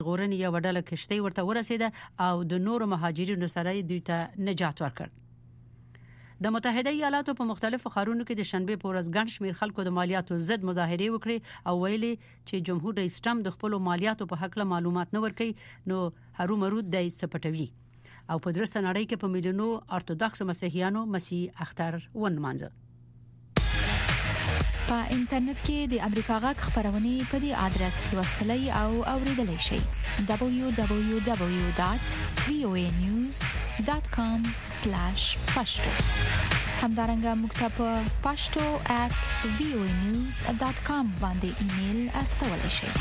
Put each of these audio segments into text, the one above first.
غورن یو ډله کشتۍ ورته ورسېده او د نورو مهاجرینو سره دوی ته نجات ورکړ د متحده ایالاتو په مختلفو ښارونو کې د شنبه په ورځ ګڼ شمېر خلکو د مالیاتو ضد مظاهرې وکړې او ویلي چې جمهور رئیس ټرمپ د خپل مالیاتو په حق له معلومات نه ورکړي نو هرومرو د سپټوي او په درسته نړۍ کې په میلیونو ارتودکس مسیحیانو مسیح اختر ونمانځه په انټرنیټ کې د امریکا غږ خبرونه په دې آدرس لوستلای او اوریدلای شئ www.voanews.com/pashto همدارنګه موږ ته په pashto@voanews.com باندې ایمیل استولای شئ.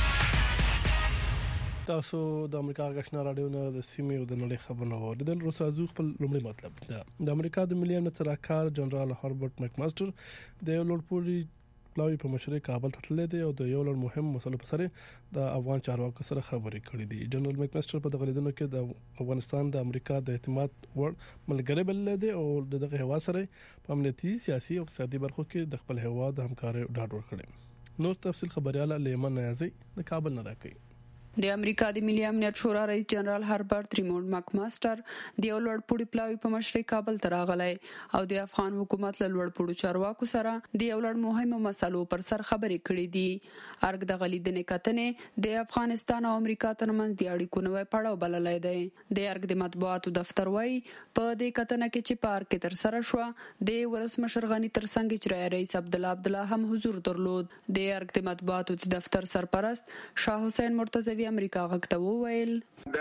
تاسو د امریکا غږ رادیو نه د سیمې او د نړۍ خبرونه اوریدل. روسازو خپل لومړی مطلب د امریکا د ملي امنیت سلاکار جنرال هربرت مکماستر د یو لوړپوړي پلاوی په مشرۍ کابل ته تللی دی او د یو لړ مهم مسلو په سره د افغان چارواکو سره خبرې کړې دي. جنرال مکماستر په دغه لیدنو کې د افغانستان د امریکا د اعتماد وړ ملګری بلل دي او دغه هوا سره په امنیتي سیاسي او اقتصادي برخو کې د خپل هوا د همکارۍ ډاډ ورکړي. نور تفصیل خبرياله لیمن نیازي د کابل نه راکړي. د امریکا د ملي امنیت شورا رئیس جنرال هربرت ریموند مکماستر د یو لوړپوړي پلاوی په مشرۍ کابل ته راغلی او د افغان حکومت له لوړپوړو چارواکو سره د یو لړ مهمو مسلو پر سر خبرې کړې دي. ارګ د غلیدنې کتنې د افغانستان او امریکا ترمنځ د اړیکو نوې پړاو بللای دی. د ارګ د مطبوعاتو دفتر وايي په دې کتنه کې چې پارک تر سره شو د ولسمشر غنی ترڅنګ اجرایی رئیس عبدالله هم حضور درلود. د ارګ د مطبوعاتو دفتر سرپرست شاه حسین مرتضوی امریکا غږ ته وویل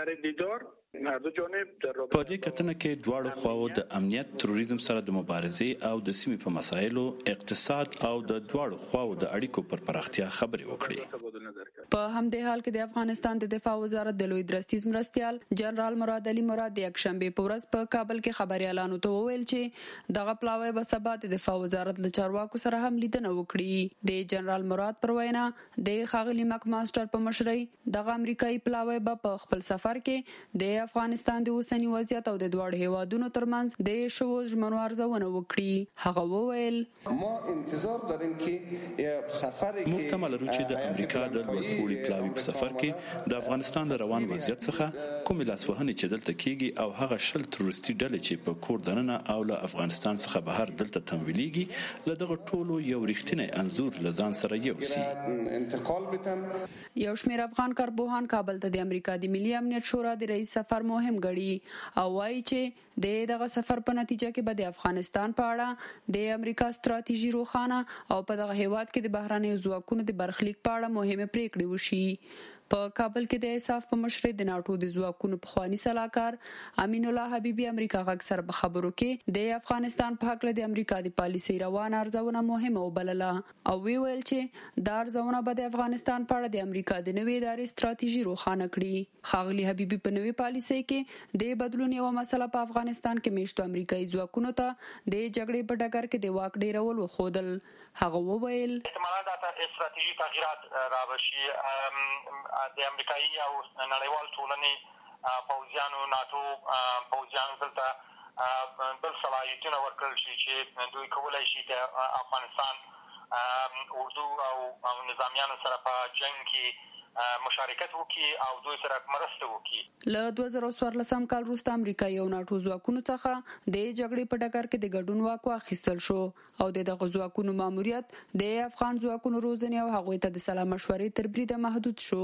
په دې کتنه کې دواړو خواو د امنیت تروریزم سره د مبارزې او د سیمې په مسایلو اقتصاد او د دواړو خواو د اړیکو پر پراختیا خبرې وکړي. په همدې حال کې د افغانستان د دفاع وزارت د لوی درستیز مرستيال جنرال مراد علي مراد د یکشنبه په ورځ په کابل کې خبريالانو ته وویل چې دغه پلاوی به سبا د دفاع وزارت له چارواکو سره هم لیدنه وکړي. د جنرال مراد پر وینا د خاغلی مکماستر په مشرۍ دغه امریکایي پلاوی به په خپل سفر کې د افغانستان د اوسنی وضعیت او د دواړو هیوادونو ترمنځ د شوو ژمنو ارزونه وکړي. هغه وویل ما انتظار داریم که سفر کې موږ تمه لرو چې د امریکا د لوړپوړي پلاوی په سفر کې د افغانستان د روان وضعیت څخه کومې لاسوهنې چې دلته کیږي او هغه شل تروریستي ډلې چې په کور دننه او له افغانستان څخه بهر دلته تمویلېږي له دغه ټولو یو رښتینی انځور له ځان سره یوسي. یو شمېر افغان کارپوهان کابل ته د امریکا د ملي امنیت شورا د رئیس سفر مهم ګڼي او وایي چې دغه سفر په نتیجه کې به د افغانستان په اړه د امریکا ستراتیژي روښانه او په دغه هیواد کې د بهراني ځواکونو د برخلیک په اړه مهمه پریکړې وشي. په کابل کې د اساف په مشرۍ د ناټو د ځواکونو پخوانی سلاکار امین الله حبیبي امریکا غږ سره په خبرو کې د افغانستان په حق له د امریکا د پالیسي روان ارزونه مهمه وبلله او ویل چې دا ارزونه به د افغانستان په اړه د امریکا د نوې ادارې ستراتیژي روښانه کړي. خاغلی حبیبي په نوې پالیسي کې د بدلون یو مسله په افغانستان کې میشتو امریکایي ځواکونو ته د جګړې په ډګر کې د واک ډیرول وښودل. هغه وویل احتمالاً دا استراتیژي تغیرات راوشي د امریکایي او نړیوال ټولنې پوځیانو ناتو پوځیانو دلته بل صلاحیتونه ورکړل شي چې دوی کولای شي د افغانستان اردو او نظامیانو سره په جنگ کې مشارکت وکړي او دوی سره مرسته وکړي. له 2014 کال وروسته امریکایي او ناټو ځواکونو څخه د جګړې په ډګر کې د ګډون واک واخیستل شو او دغه ځواکونو ماموریت د افغان ځواکونو روزنې او هغوی ته د سلا مشورې تر بریده محدود شو.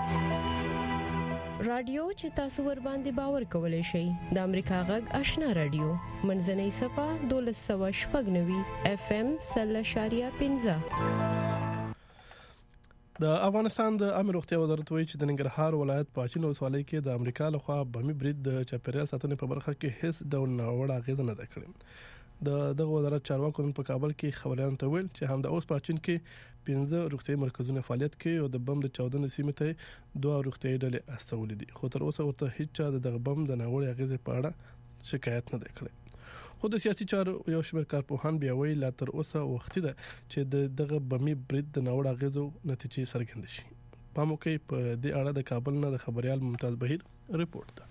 رادیو چې تاسو ور باندې باور کولای شئ د امریکا غږ آشنا رادیو منځنۍ صفه 1290 FM 0.15. د افغانستان د امر روغتیا وزارت وایي چې د ننګرهار ولایت پاچین ولسوالۍ کې د امریکا لخوا بمي برید د چاپیریال ساتنې په برخه کې هیڅ ډول ناوړه اغیزه نه ده کړې. دغه وزارت چارواکو په کابل کې خبريالانو ته ویل چې همدا اوس پاچین کې 15 روغتیايي مرکزونه فعالیت کوي او د بم د 14 سیمې ته 2 روغتیايي ډلې استولې دي. خو تر اوسه ورته هیڅ چا دغه بم د ناوړه اغیزې په اړه شکایت نه دی کړی. خو د سیاسي چارو یو شمېر کارپوهان بیا وایي لا تر اوسه وختي ده چې دغه بمي برید د ناوړه اغیزو نتیجې څرګندې شي. په موقع په دې اړه د کابل نه د خبريال ممتاز بهیر رپورت ده.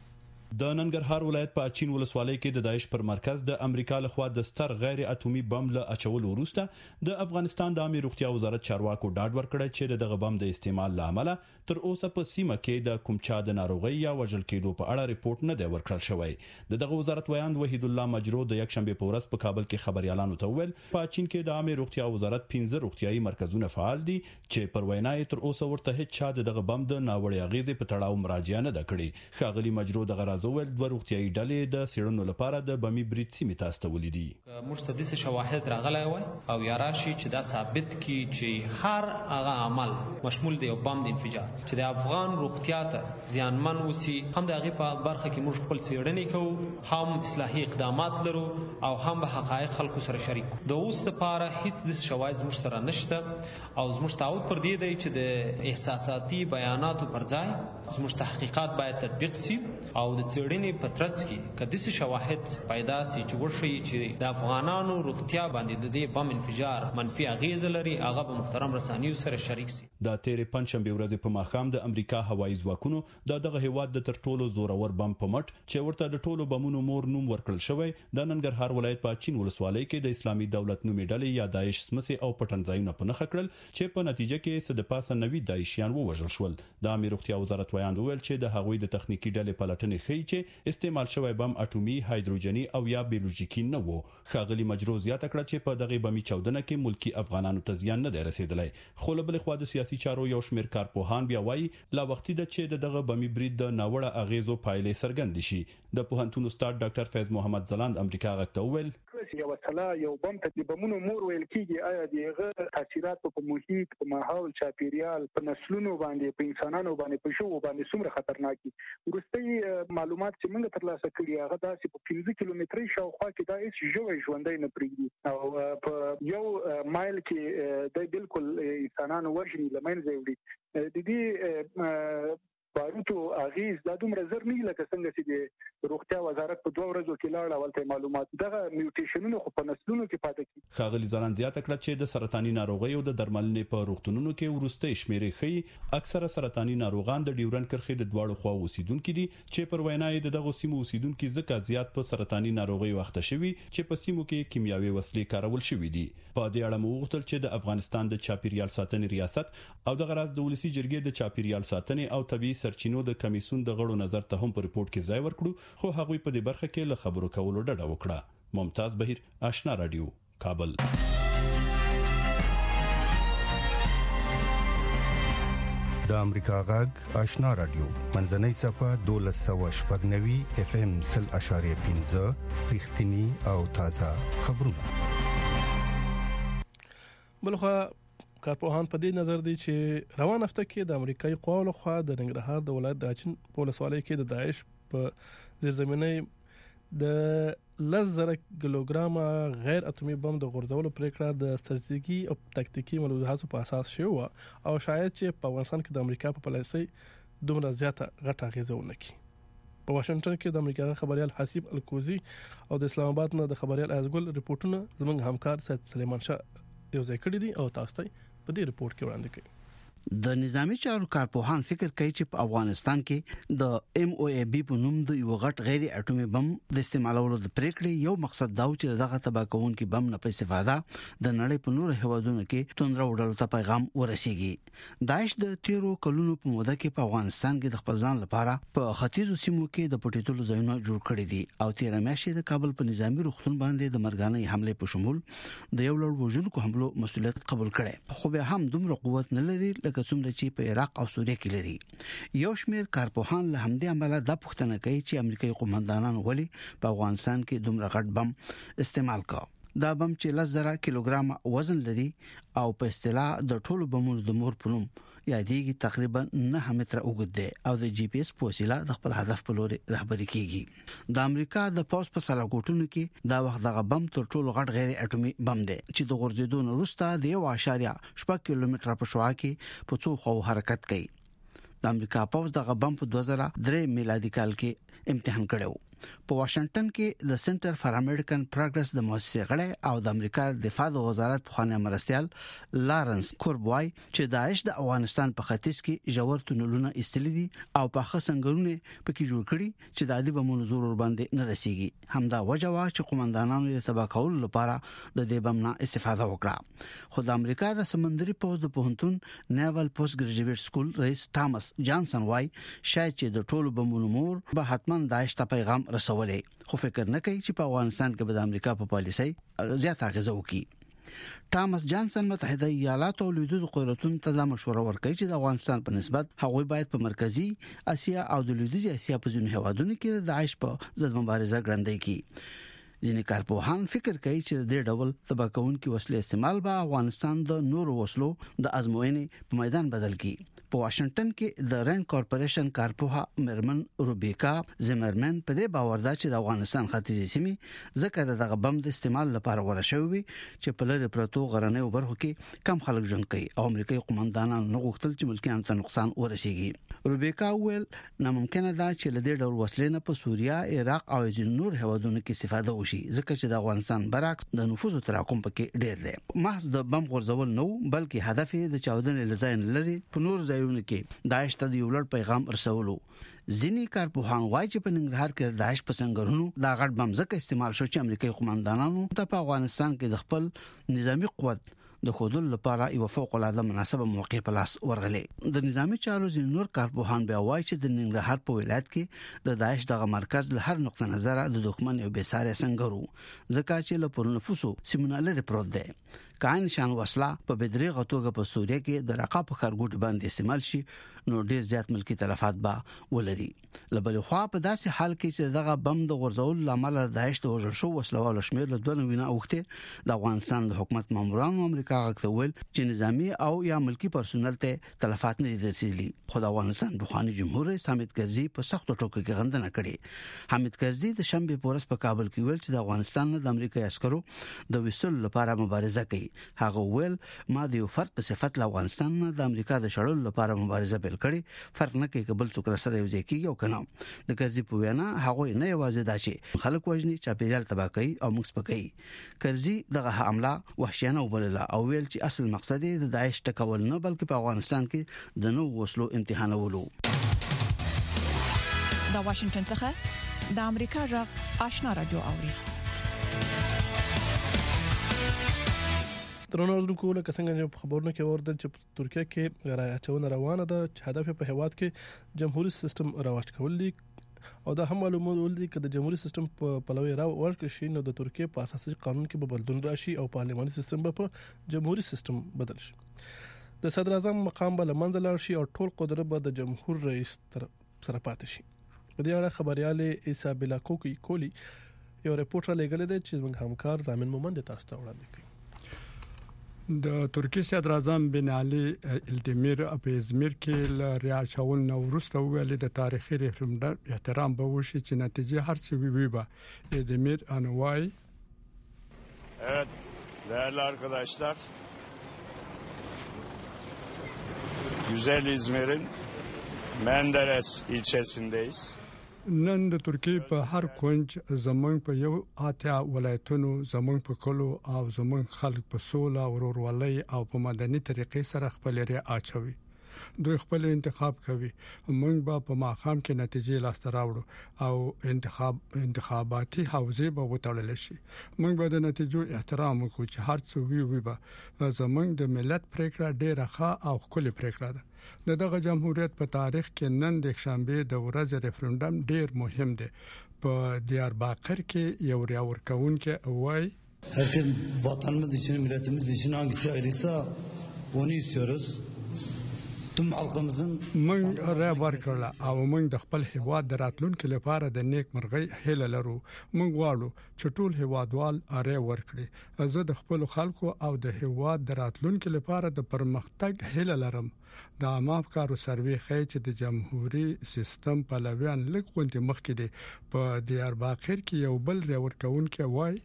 د ننګرهار ولایت په اچین ولسوالۍ کې د داعش پر مرکز د امریکا لخوا د ستر غیر اټومي بم له اچولو وروسته د افغانستان د عامه روغتیا وزارت چارواکو ډاډ ورکړی چې دغه بم د استعمال لامل تر اوسه په سیمه کې د کوم چا د ناروغي یا وژل کېدو په اړه ریپورت نه دی ورکړل شوی. دغه وزارت ویاند وحید الله مجرو د یک شنبه په ورځ په کابل کې خبريالانو ته ویل په اچین کې د عامه روغتیا وزارت 15 روغتيایي مرکزونه فعال دي چې پر وینا یې تر اوسه ورته هیڅ چا دغه بم د ناوړي اغیزې په تړاو مراجعه نه کړې. ښاغلي مجرو دغه رازول د روغتيایي ډلې د سیړنو لپاره د بمی برید سیمې ته استولې دي. مشتدس شواهد راغلی وای او یا راشي چې دا ثابت کی چې هر هغه عمل مشمول دی او بم د انفجار چې د افغان روغتیا ته زیانمن وسی هم د هغه په برخه کې موږ خپل سیړنې کوو هم اصلاحي اقدامات لرو او هم به حقایق خلکو سره شریک. د اوس لپاره هیڅ د شواهد موږ سره نشته او زموږ تعهد پر دې دی چې د احساساتي بیاناتو پر ځای زموږ تحقیقات باید تطبیق شي او د څېړنې په ترڅ کې کدي شواهد پیدا سي چې ورشي چې د افغانانو روغتیا باندې د دې بم انفجار منفي اغیز لري هغه به محترم رسانیو سره شریک سي. د تیرې پنځشنبه ورځ په ماښام د امریکا هوایي ځواکونو دغه هیواد د تر ټولو زورور بم په مټ چې ورته د ټولو بمونو مور نوم ورکړل شوی د ننګرهار ولایت په چین ولسوالۍ کې د اسلامي دولت نومي ډلې یا داعش سمسي او پټنځایونه په نخښه کړل چې په نتیجه کې سد پاسه 90 داعشیان ووژل شول. د امیر روغتیا وزارت ویاند ویل چې د هغوی د تخنیکی ډلې پلټنې ښیي چې استعمال شوی بم اټومي هایدروجني او یا بیولوژیکي نه وو. ښاغلي مجرو زیاته کړه چې په دغه بمي چاودنه کې ملکی افغانانو ته زیان نه دی رسیدلی. خو له بل خوا د سیاسي چارو یو شمېر کارپوهان بیا وایي لا وختي ده چې دغه بمي برید د ناوړه اغیزو پایلې څرګند شي. د پوهنتون استاد ډاکټر فیض محمد زلاند امریکا غږ ته وویل یو وسله یو بم ته د بمونو مور ویل کیږي آیا دغه تاثیرات په محیط په ماحول چاپیریال په نسلونو باندې په انسانانو باندې په شو باندې څومره خطرناک دي. ورستي معلومات چې موږ ترلاسه کړي هغه داسې په 15 کیلومتري شاوخوا کې دا هیڅ ژوی ژوندۍ نه پرېږدي او په یو مایل کې د بالکل انسانانو وژني لمنځه وړي. د دې باروتو اغیز د دومره زر نه لکه څنګه چې د روغتیا وزارت په 2 ورځو کې لاړ ولته معلومات دغه میوټیشنونو خو په نسلونو کې پاتې کی. ښاغلي زلان زیاته کړه چې د سرطاني ناروغیو د درملنې په روغتونونو کې ورستۍ شمیرې ښیي اکثره سرطاني ناروغان د ډیورن کرښې د دواړو خواو اوسیدونکو دي چې پر وینا یې دغه سیمو اوسیدونکو ځکه زیات په سرطاني ناروغیو اخته شوي چې په سیمو کې کیمیاوي وسلې کارول شوې دي. په دې اړه مو وغوښتل چې د افغانستان د چاپیریال ساتنې ریاست او د غراز د ولسی جرګې د چاپیریال ساتنې او طبي سرچینو د کمیسون د غړو نظر ته هم په ریپورت کې ځای ورکړو خو هغوی په دې برخه کې له خبرو کولو ډډه وکړه. ممتاز بهیر آشنا رادیو کابل. د امریکا غږ آشنا رادیو منځنۍ صفه 1290 اف ام 0.15 رښتینی او تازه خبرونه. بلخوا کارپوهان په دې نظر دي چې روان هفته کې د امریکایي قواو لخوا د ننګرهار د ولایت د اچین په ولسوالۍ کې د داعش په زیرزمینۍ د 10,000 کیلوګرام غیر اټومي بم د غورځولو پریکړه د ستراتیژیکي او تاکتیکي ملوحظاتو په اساس شوی و او شاید چې په افغانستان کې د امریکا په پالیسۍ دومره زیاته غټه اغیزه ونه کړي. په واشنگټن کې د امریکا خبريال حسیب الکوزی او د اسلام آباد نه د خبريال ازګل ریپورتونه زموږ همکار سید سلیمان شاه یو ځای کړی دي او تاسو ته په دې ریپورت کې وړاندې کړي. د نظامی چارو کارپوهان فکر کوي چې په افغانستان کې د ام او ای بي په نوم د یو غټ غیر اټومي بم د استعمالولو د پریکړې یو مقصد دا و چې دغه تباکونکي بم نه په استفاده د نړۍ په نورو هیوادونو کې توندره وړلو ته پیغام ورسیږي. داعش د تیرو کلونو په موده کې په افغانستان کې د خپل ځان لپاره په ختیځو سیمو کې د پټیدلو ځایونه جوړ کړي دي او تیر میاشتې د کابل په نظامی روغتون باندې د مرګانې حمله په شمول د یو لړ وژونکو حملو مسؤلیت قبول کړي خو به هم دومره قوت نه لري لکه څومره چې په عراق او سوریه کې لري. یو شمېر کارپوهان له همدې امله د پوښتنه کوي چې امریکایي قومندانان ولې په افغانستان کې دومره غټ بم استعمال کړ. دا بم چې 10,000 کیلوګرام وزن لري او په اصطلاح د ټولو بمونو د مور په نوم یادېږي تقریبا 9 متره اوږد دی او د جی پی ایس په وسیله د خپل هدف په لور رهبري کیږي. د امریکا د پوز په سلاګوټونو کې دا وخت دغه بم تر ټولو غټ غیر اټومي بم دی چې د غورځېدو نه وروسته د 1.8 کیلومتره په شعاع کې په څو خو حرکت کوي. د امریکا پوز دغه بم په 2003 میلادي کال کې امتحان کړو. په واشنگټن کې د سنټر فار امریکن پروګرس د مؤسسې غړی او د امریکا دفاع وزارت پخوانی مرستيال لارنس کوربوای چې داعش د افغانستان په ختیځ کې ژور تونلونه ایستلي دي او په خسنګرونه پکې جوړ کړي چې د عادي بمونو زور ور باندې نه رسیږي. همدا وجه وا چې قومندانانو د تبا کول لپاره د دې بم نه استفاده وکړه. خو د امریکا د سمندري پوز د پوهنتون نیوال پوسټ ګریجویټ سکول رئیس ټامس جانسن وای شاید چې د ټولو بمونو مور به حتماً داعش ته پیغام رسولې، خو فکر نه کوي چې په افغانستان کې به د امریکا په پالیسۍ زیات اغیزه وکړي. ټامس جانسن متحده ایالاتو او لویدیځ قدرتونو ته د مشوره ورکړي چې د افغانستان په نسبت هغوی باید په مرکزی اسیا او د لویدیځ اسیا په ځینو هیوادونو کې د داعش په ضد مبارزه ګړندۍ کړي. ځینې کارپوهان فکر کوي چې د ډول تباکونکو وسلې استعمال به افغانستان د نورو وسلو د ازموینې په میدان بدل کړي. په واشنگټن کې د رند کارپوریشن کارپوهه مرمن روبیکا زمرمن په دې باور ده چې د افغانستان ختیځې سیمې ځکه دغه بم د استعمال لپاره ورشوي چې په لری پروتو غرنیو برخو کې کم خلک ژوند کوي او امریکایي قومندانان نه غوښتل چې ملکیانو ته نقصان ورسیږي. روبیکا ویل ناممکنه ده چې له دې ډول وسلې نه په سوریا، عراق او ځینو نور هیوادونو کې استفاده وشي ځکه چې د افغانستان برعکس د نفوذ تراکم پکې ډېر دی. محض د بم غورځول نه بلکې هدف یې د چاودنې لزاین لري په نور ځایونو کې داعش ته یو لړ پیغام رسولو. ځینې کارپوهان وايي چې په ننګرهار کې داعش په څنګهونو دا غټ بم ځکه استعمال شو چې امریکایي قومندانانو ته په افغانستان کې د خپل نظامی قوت د خودل لپاره یو فوق العاده مناسبه موقع په لاس ورغلې. د نظامی چارو ځینې نور کارپوهان بیا وايي چې د ننګرهار په ولایت کې د داعش دغه مرکز له هر نقطه نظر د دښمن یو بېساري څنګهرو ځکه چې له پرونو نفوسو سیمونه لري پروت دی. کاین شان وسله په بدريغه توګه په سوریه کې د رقاب په خرګوټ باندې استعمال شي نو ډیر زیات ملکی تلفات به ولري. لبل خو په داسې حال کې چې دغه بم د غرزول لامل داعش د وژل شو وسلوال شمیر له 2 وینا اوخته د افغانستان د حکومت مامورانو امریکا غوښتل چې نظامی او یا ملکی پرسونل ته تلفات نه درسېلي. خو د افغانستان بخوانی جمهور رئیس حامد کرزي په سخت ټوکو کې غندنه کړې. حامد کرزي د شنبه پورس په کابل کې ویل چې د افغانستان د امریکایي عسکرو د وسل لپاره مبارزه کوي. هغه ویل ما د یو فرد په صفت له افغانستان د امریکا د شړلو لپاره مبارزه پیل کړې، فرق نه کوي کبل څوک سره یو ځای کیږي او کنه. د کرزي په وینا هغه نه یوازې دا چې خلک وژني چاپیریال تباہ کوي او موږ سپکوي. کرزي دغه حمله وحشیانه وبلله او ویل چې اصل مقصد یې د داعش ټکول نه بلکې په افغانستان کې د نو وسلو امتحانولو. د واشنگټن څخه د امریکا جغ آشنا رادیو اوري. درنوونکو لکه څنګه چې خبرونه کې ورته چې ترکیه کې راچونه روانه ده چې هدف په هیواد کې جمهوریت سیستم راوښت کول دي او دا هم معلومات ولدي چې د جمهوریت سیستم په پلوي ورکړ شي نو د ترکیه په اساسي قانون کې به بدلون راشي او پارلماني سیستم به په جمهوریت سیستم بدل شي. د صدر اعظم مقام به لمنځه لاړ شي او ټول قدرت به د جمهور رئیس سره پاتې شي. په دې اړه خبريال ایسابلا کولی یو ریپورت لګل دی چې موږ همکار ضامن مومند تاسو ته وړاندې کوي. د ترکیه صدر اعظم بن علي الدمیر په ازمیر کې ل ریاض شاول نو ورسته ویل د تاریخي ریفرندم احترام به وشي چې نتیجه هر څه وي به الدمیر انوای. Evet değerli arkadaşlar, güzel İzmir'in Menderes ilçesindeyiz. نن د ترکیه په هر کونج زمونږ په یو اتیا ولایتونو زمونږ په کلو او زمونږ خلک په سوله او ورورولۍ او په مدني طریقې سره خپل لري اچوي. دوی خپل انتخاب کوي. موږ به په ماقام کې نتیجې لاسته راوړو او انتخاباتي حوزه به وټړل شي. موږ به د نتیجو احترام وکړو چې هر څه وی به زمونږ د ملت پریکړه ډیره ښه او خپل پریکړه ده. دغه جمهوریت په تاریخ کې نن د شنبه د ورځې ریفرندم ډیر مهم دی. په دیارباقر کې یو ریاورکون کې وای herkes vatanımız için, milletimiz için hangisi ayrıysa onu istiyoruz. تم halkımızın من را ورکړه او موږ د خپل هیواد د راتلونکو لپاره د نیک مرغۍ هیله لرو. موږ غواړو چې ټول هیوادوال اره ورکړي. زه د خپل خلکو او د هیواد د راتلونکو لپاره د پرمختګ هیله لرم. د عامه افکارو سروې ښیي چې د جمهوریت سیستم پلویان لکه مخکې دي. په دیارباقر کې یو بل ریاورکون کې وای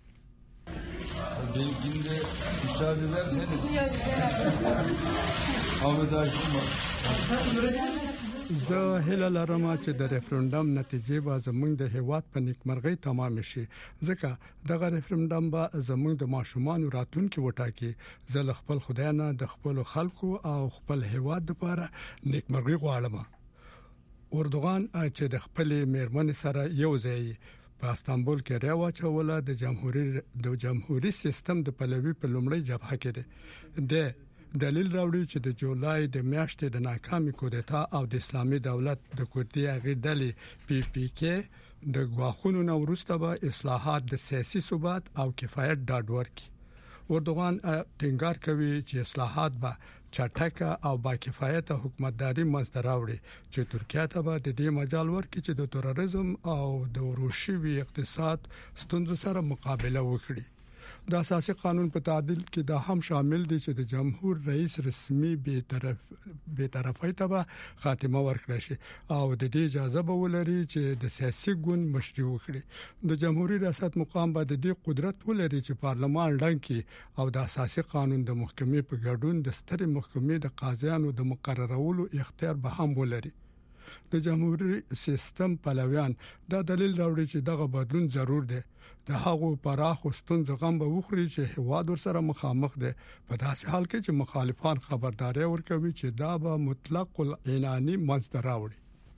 Bilginde müsaade ederseniz Ahmet Hakim var. زه هله لرم چې د ریفرندم نتیجې به زموږ د هیواد په نیکمرغۍ تمام شي ځکه دغه ریفرندم به زموږ د ماشومان راتلونکي وټاکي زه خپل خدای نه د خپل خلکو او خپل هیواد لپاره نیکمرغي غواړم اردوغان چې د خپل میرمن سره یو ځای په استانبول کې راو چوله د جمهوریت سیستم د پلوي په لومړی جبهه کې ده دلیل راوړي چې د جولای د میاشتې د ناکامي کودتا او د اسلامي دولت د کوردي غړي ډلې پی پی کې د غواخونو نو وروسته به اصلاحات د سیاسي ثبات او کفایت ډاډ ورکړي اردوغان ټینګار کوي چې اصلاحات به چټکه او با کفایت حکومتداري منځته راوړي چې ترکیه ته به د دې مجال ورکړي چې د تروریزم او د وروشي اقتصاد ستونزو سره مقابله وکړي د اساسي قانون په تعدیل کې دا هم شامل دي چې د جمهور رئیس رسمي به طرفي ته خاتمه ورکړي شي او د دې اجازه به ولري چې د سیاسي ګوند مشري وکړي د جمهوریت ریاست مقام به د دې قدرت ولري چې پارلمان ډنګي او د اساسي قانون د محکمې په ګډون د سترې محکمې د قاضیانو د مقررولو اختیار به هم ولري د جمهوریت سیستم پلویان دا دلیل راوړي چې دغه بدلون ضرور دی د هغو پراخو ستونزو غم به وخوري چې هواد ورسره مخامخ دي په داسې حال کې چې مخالفان خبرداري ورکوي چې دا به مطلق العنانی منځته راوړي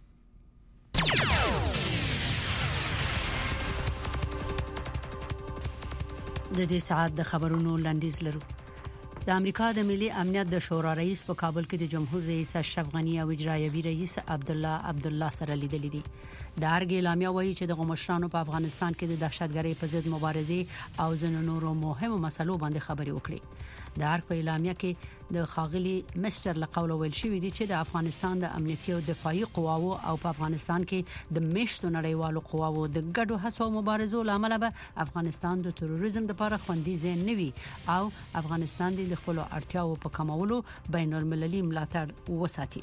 د دې ساعت د خبرونو لاندیز لرو د امریکا د ملي امنیت د شورا رئیس په کابل کې د جمهور رئیس اشرف غنی او اجرایوي رئیس عبدالله سره لیدلې دي د ارګ اعلامیه وایي چې د مشرانو په افغانستان کې د دهشتګرۍ په ضد مبارزې او ځینو نورو مهمو مسلو باندې خبرې وکړي د ارګ په اعلامیه کې د خاغلی مستر لقول ویل شوې دي چې د افغانستان د امنیتي او دفاعي قواو او په افغانستان کې د میشتو نړیوالو قواو د ګډو هڅو مبارزو لامل به افغانستان د تروریزم لپاره خوندي ځای نه وي او افغانستان د خپل اړتیاو په کمولو بین المللي ملاتړ وساتي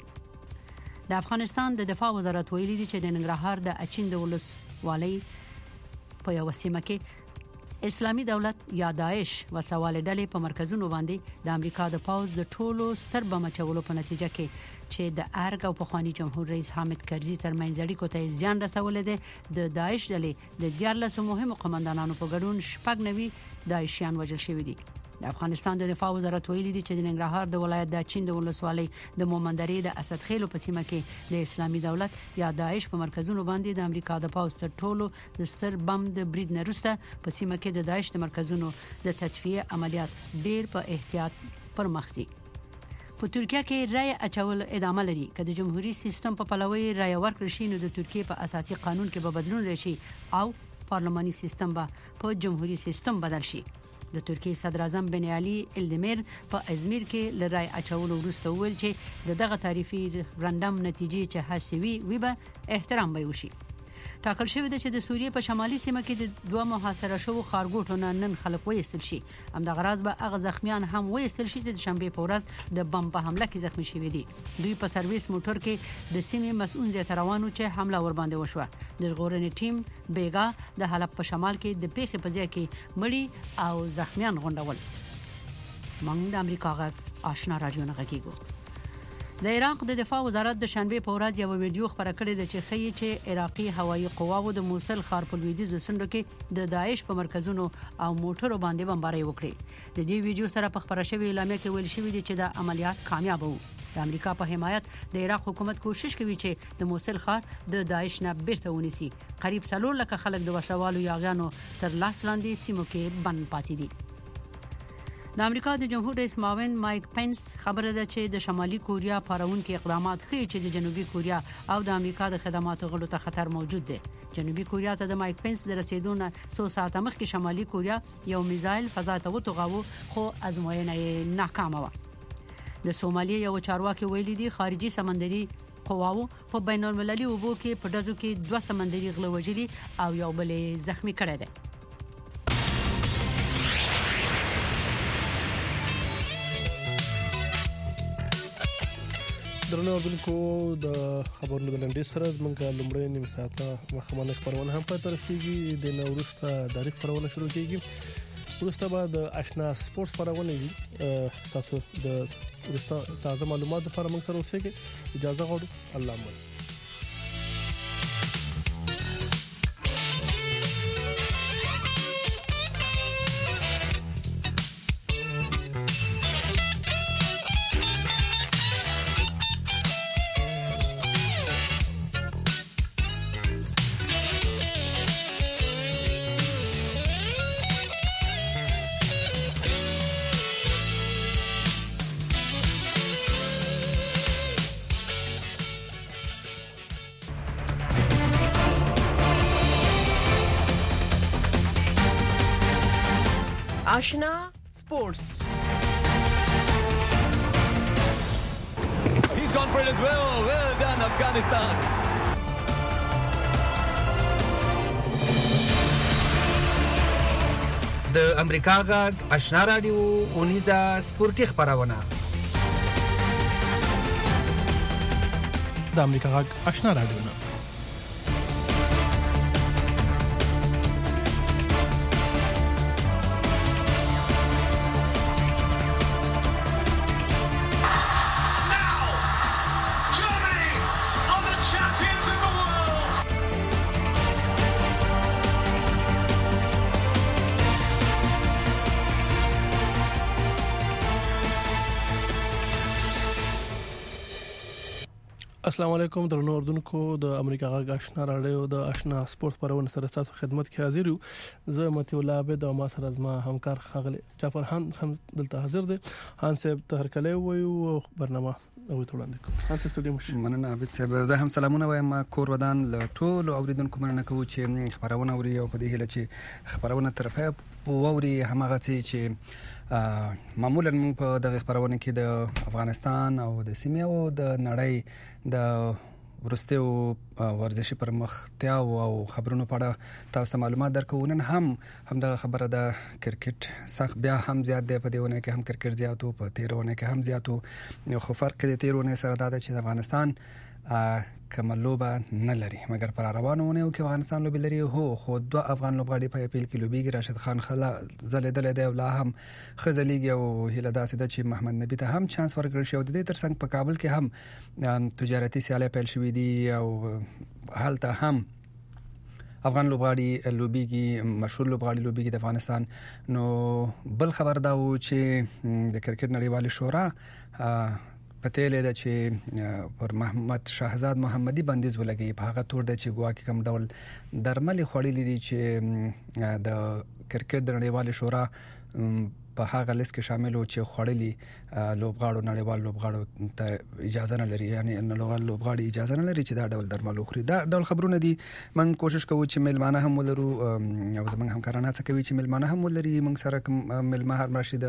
د افغانستان د دفاع وزارت ویلي دي چې د ننګرهار د اچین د ولسوالۍ په یو سیمه کې اسلامي دولت یا داعش وسوال ډلې په مرکزونو باندې د امریکا د پاوز د ټولو ستر بم چولو په نتیجه کې چې د ارګ او پخوانی جمهور رئیس حامد کرزي ترمنځ اړیکو ته زیان رسولې ده د داعش ډلې د 14 مهمو قومندانانو په ګډون شپږ نوي داعشیان وژل شوي دي د افغانستان د دفاع وزارت ویلي دي چې د ننګرهار د ولایت د چین د ولسوالۍ د مومندري د اسد خېلو په سیمه کې د اسلامي دولت یا داعش په مرکزونو باندې د امریکا د پاوز تر ټولو د ستر بم د برید نرسته په سیمه کې د داعش د مرکزونو د تطفیه عملیات ډیر په احتیاط پر مخزي په ترکیه کې رای اچول ادامه لري چې د جمهوریت سیستم په پلوي رای ورکړ شي نو د ترکیه په اساسي قانون کې به بدلون راشي او پارلماني سیستم به په جمهوریت سیستم بدل شي د ترکیه صدر اعظم بن علي الدمیر په ازمیر کې لړای اچولو وروسته ویل چې دغه تعریفي ریفرندم نتیجې چې حسوي وي به احترام به وشي ټاکل شوی دی چې د سوریې په شمالي سیمه کې د دوه محاصره شوو خارګوټو نن خلک وېستل شي همدغه راز به هغه زخمیان هم وېستل شي چې د شنبه په ورځ د بم په حمله کې زخمی شوي دي دوی په سرویس موټر کې د سیمې مسؤل ځای روانو چې حمله ور باندې وشوه د ژغورنې ټیم بیګا د حلب په شمال کې د پیښې په ځای کې مړی او زخمیان غونډول موږ د امریکا غږ آشنا رادیو نه غږیږو د عراق د دفاع وزارت د شنبه په ورځ یو ویډیو خبره کړې ده چې ښیي چې عراقي هوایي قواو د موصل ښار په لویدیځ سندو کې د داعش په مرکزونو او موټرو باندې بمباري وکړي د دې ویډیو سره په خبره شوی اعلامیه کې ویل شوی دی چې دا عملیات کامیاب وو د امریکا په حمایت د عراق حکومت کوشش کوي چې د موصل ښار د داعش نه بیرته ونیسي قریب 3 لک خلک د وسوالو یاغیانو تر لاس لاندې سیمو کې بند پاتې دي د امریکا د جمهور رئیس معاون مایک پنس خبره ده چې د شمالي کوریا پارونکو اقدامات ښیي چې د جنوبي کوریا او د امریکا د خدماتو غړو ته خطر موجود دی جنوبي کوریا ته د مایک پنس د رسیدو نه 100 ساعت مخکې شمالي کوریا یو میزایل فضا ته وټغاوه خو ازموینه ناکامه و د سومالیا یو چارواکي ویلي دي خارجي سمندري قواو په بین المللي اوبو کې په دزو کې 2 سمندري غله وجلي او یو بل زخمی کړي دي درنو اوریدونکو د خبرونو د لنډۍ سره زموږ لومړی نیم ساعته مخامخ خبرونه هم پاتې رسیږي د نوروز ته تاریخ خبرونه شروع کیږي ورسته به د آشنا سپورتس خبرونه دي تاسو د ورسته تازه معلومات لپاره موږ سره اوسئ اجازه غواړو الله مو Ashna Sports. He's gone for it as well. Well done, Afghanistan. د امریکا غږ آشنا رادیو اونیزه سپورتي خبرونه. د امریکا غږ آشنا رادیو نه السلام علیکم درنو اردوونکو د امریکا غږ آشنا رادیو د آشنا سپورت پرونه سره تاسو خدمت کې حاضر یو زه متي الله عبد او ما سره زما همکار خغل جعفر خان هم دلته حاضر دي هان صاحب ته هر کله وایو برنامه او وړاندې کوم هان صاحب ته مش مننه عبد صاحب زه هم سلامونه وایم کور ودان له ټولو اوریدونکو مننه کوم چې خبرونه اوري او په دې هله چې خبرونه طرفه ووري همغه چې معمولا موږ په دغه خبرونه کې د افغانستان او د سیمې او د نړۍ د ورستیو ورزشي پرمختیا او خبرونو په اړه تاسو معلومات درکو نن هم د خبره د کرکټ سخت بیا هم زیات دی په دیونه کې هم کرکټ زیاتو په تیرونه کې هم زیاتو یو خو فرق دی تیرونه سره دا چې افغانستان کملوبه نه لري مګر پر روانونه او کې افغانستان لوبي لري هو خو دوه افغان لوبغاړي په اپیل کې لوبي راشد خان خلا زلیدل دی ولا هم خزلیږي او هله داسې د چې محمد نبی ته هم چانس ورکړ شو د دې ترڅنګ په کابل کې هم تجارتي سیالي پیل شوې دي او حالته هم افغان لوبغاړي لوبيږي مشهور لوبغاړي لوبيږي د افغانستان نو بل خبر دا و چې د کرکټ نړیوال شورا پته لیدا چې پر محمد شهزاد محمدي بندیز ولګي په هغه تور د چې ګواکې کوم ډول درملې خړلې دي چې د کرکټ د نړیوال شورا په هغه لیست کې شامل و چې خړلې لوبغاړو نړیوال لوبغاړو ته اجازه نه لري یعنی نړیوال لوبغاړي اجازه نه لري چې دا ډول درمل خوري دا ډول خبرونه دي من کوشش کوو چې ملمانه هم ولرو او زمونږ همکارانه څه کوي چې ملمانه هم ولري موږ سره ملمه هر مرشد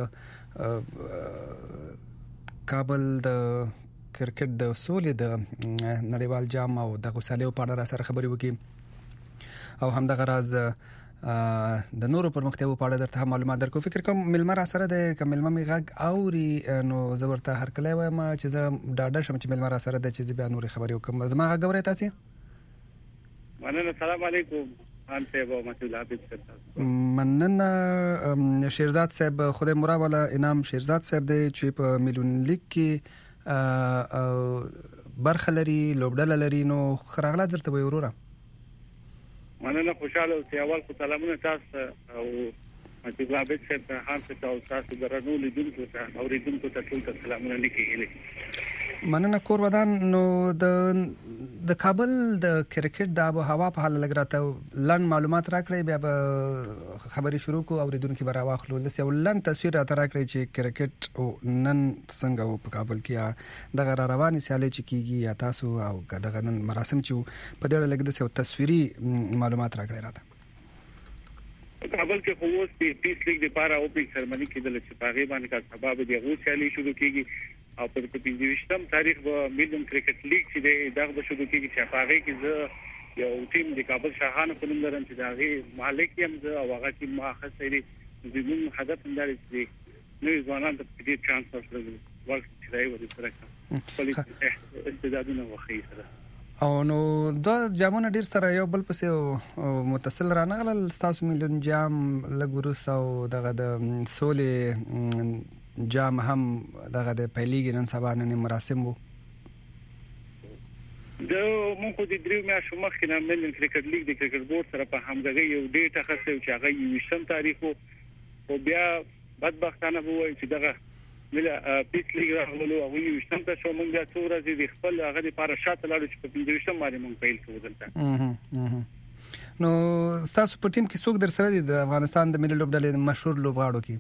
کابل د کرکټ د سولې د نړیوال جام او د غوسالیو په اړه سره خبرې وکړي او هم د غراز د نورو پرمختیاو په اړه درته معلومات درکو فکر کوم ملمر سره د کملمه می غږ اوري نو زبرته هر کله وایم چې زه ډاډه شم چې ملمر سره د چې بیا نوري خبرې وکم زما غږ اوري تاسو مننه السلام علیکم خان صاحب او مسعود حافظ مننه شیرزاد صاحب خدای مرا والا انعام شیرزاد صاحب دی چې په میلیون لیگ کې برخه لري لوبډل لري نو خراغلا درته وي وروره مننه خوشاله اوسئ اول خو سلامونه تاسو او مسعود حافظ صاحب خان صاحب او تاسو درنو لیدونکو ته اوریدونکو ته ټول سلامونه لیکي مننه کور ودان نو د کابل د کرکټ د ابو هوا په حال لګراته لن معلومات راکړي بیا به خبري شروع کو اوریدونکو برا واخلو د سیولن تصویر را راکړي چې کرکټ نن څنګه په کابل کې د غیر رواني سیالي چکیږي یا تاسو او دغه نن مراسم چې په دې لګ د سیو تصویري معلومات راکړي راته کابل کې خو اوس په پیس لیګ لپاره اوپننګ سرمنی کې د لچپاغي باندې کا سبب دی غو سیالي شروع کیږي او په 25م تاریخ به میډیم کرکټ لیګ چې دغه به شروع کیږي چې هغه کې زه یو ټیم د کابل شاهانه په نوم لرم چې دغه مالک یم زه او هغه ټیم ماخذ لري زموږ هدف هم دی چې نوې ځوانان ته دې چانس ورکړي ورکړي چې دا یو د سره خپل استعدادونه وخی سره او نو دا جامونه ډیر سره یو بل پسې متصل رانغلل تاسو میلیون جام لګورس او دغه د سولې جام هم دغه د پیلیګ نن سبا نن مراسم وو د مونږ د دریو میاشتو مخکې نه ملي کرکټ لیګ د کرکټ بورډ سره په همغږي یو ډیټ اخیسته چې هغه 20 تاریخ او بیا بدبختانه وایي چې دغه ملي پیس لیګ راغلو او 20 ته شو مونږ د څو ورځې د خپل هغه لپاره شاته لاړو چې په 20 باندې مونږ پیل کوو دلته نو تاسو په ټیم کې څوک در سره دي د افغانستان د ملي لوبډلې مشهور لوبغاړو کې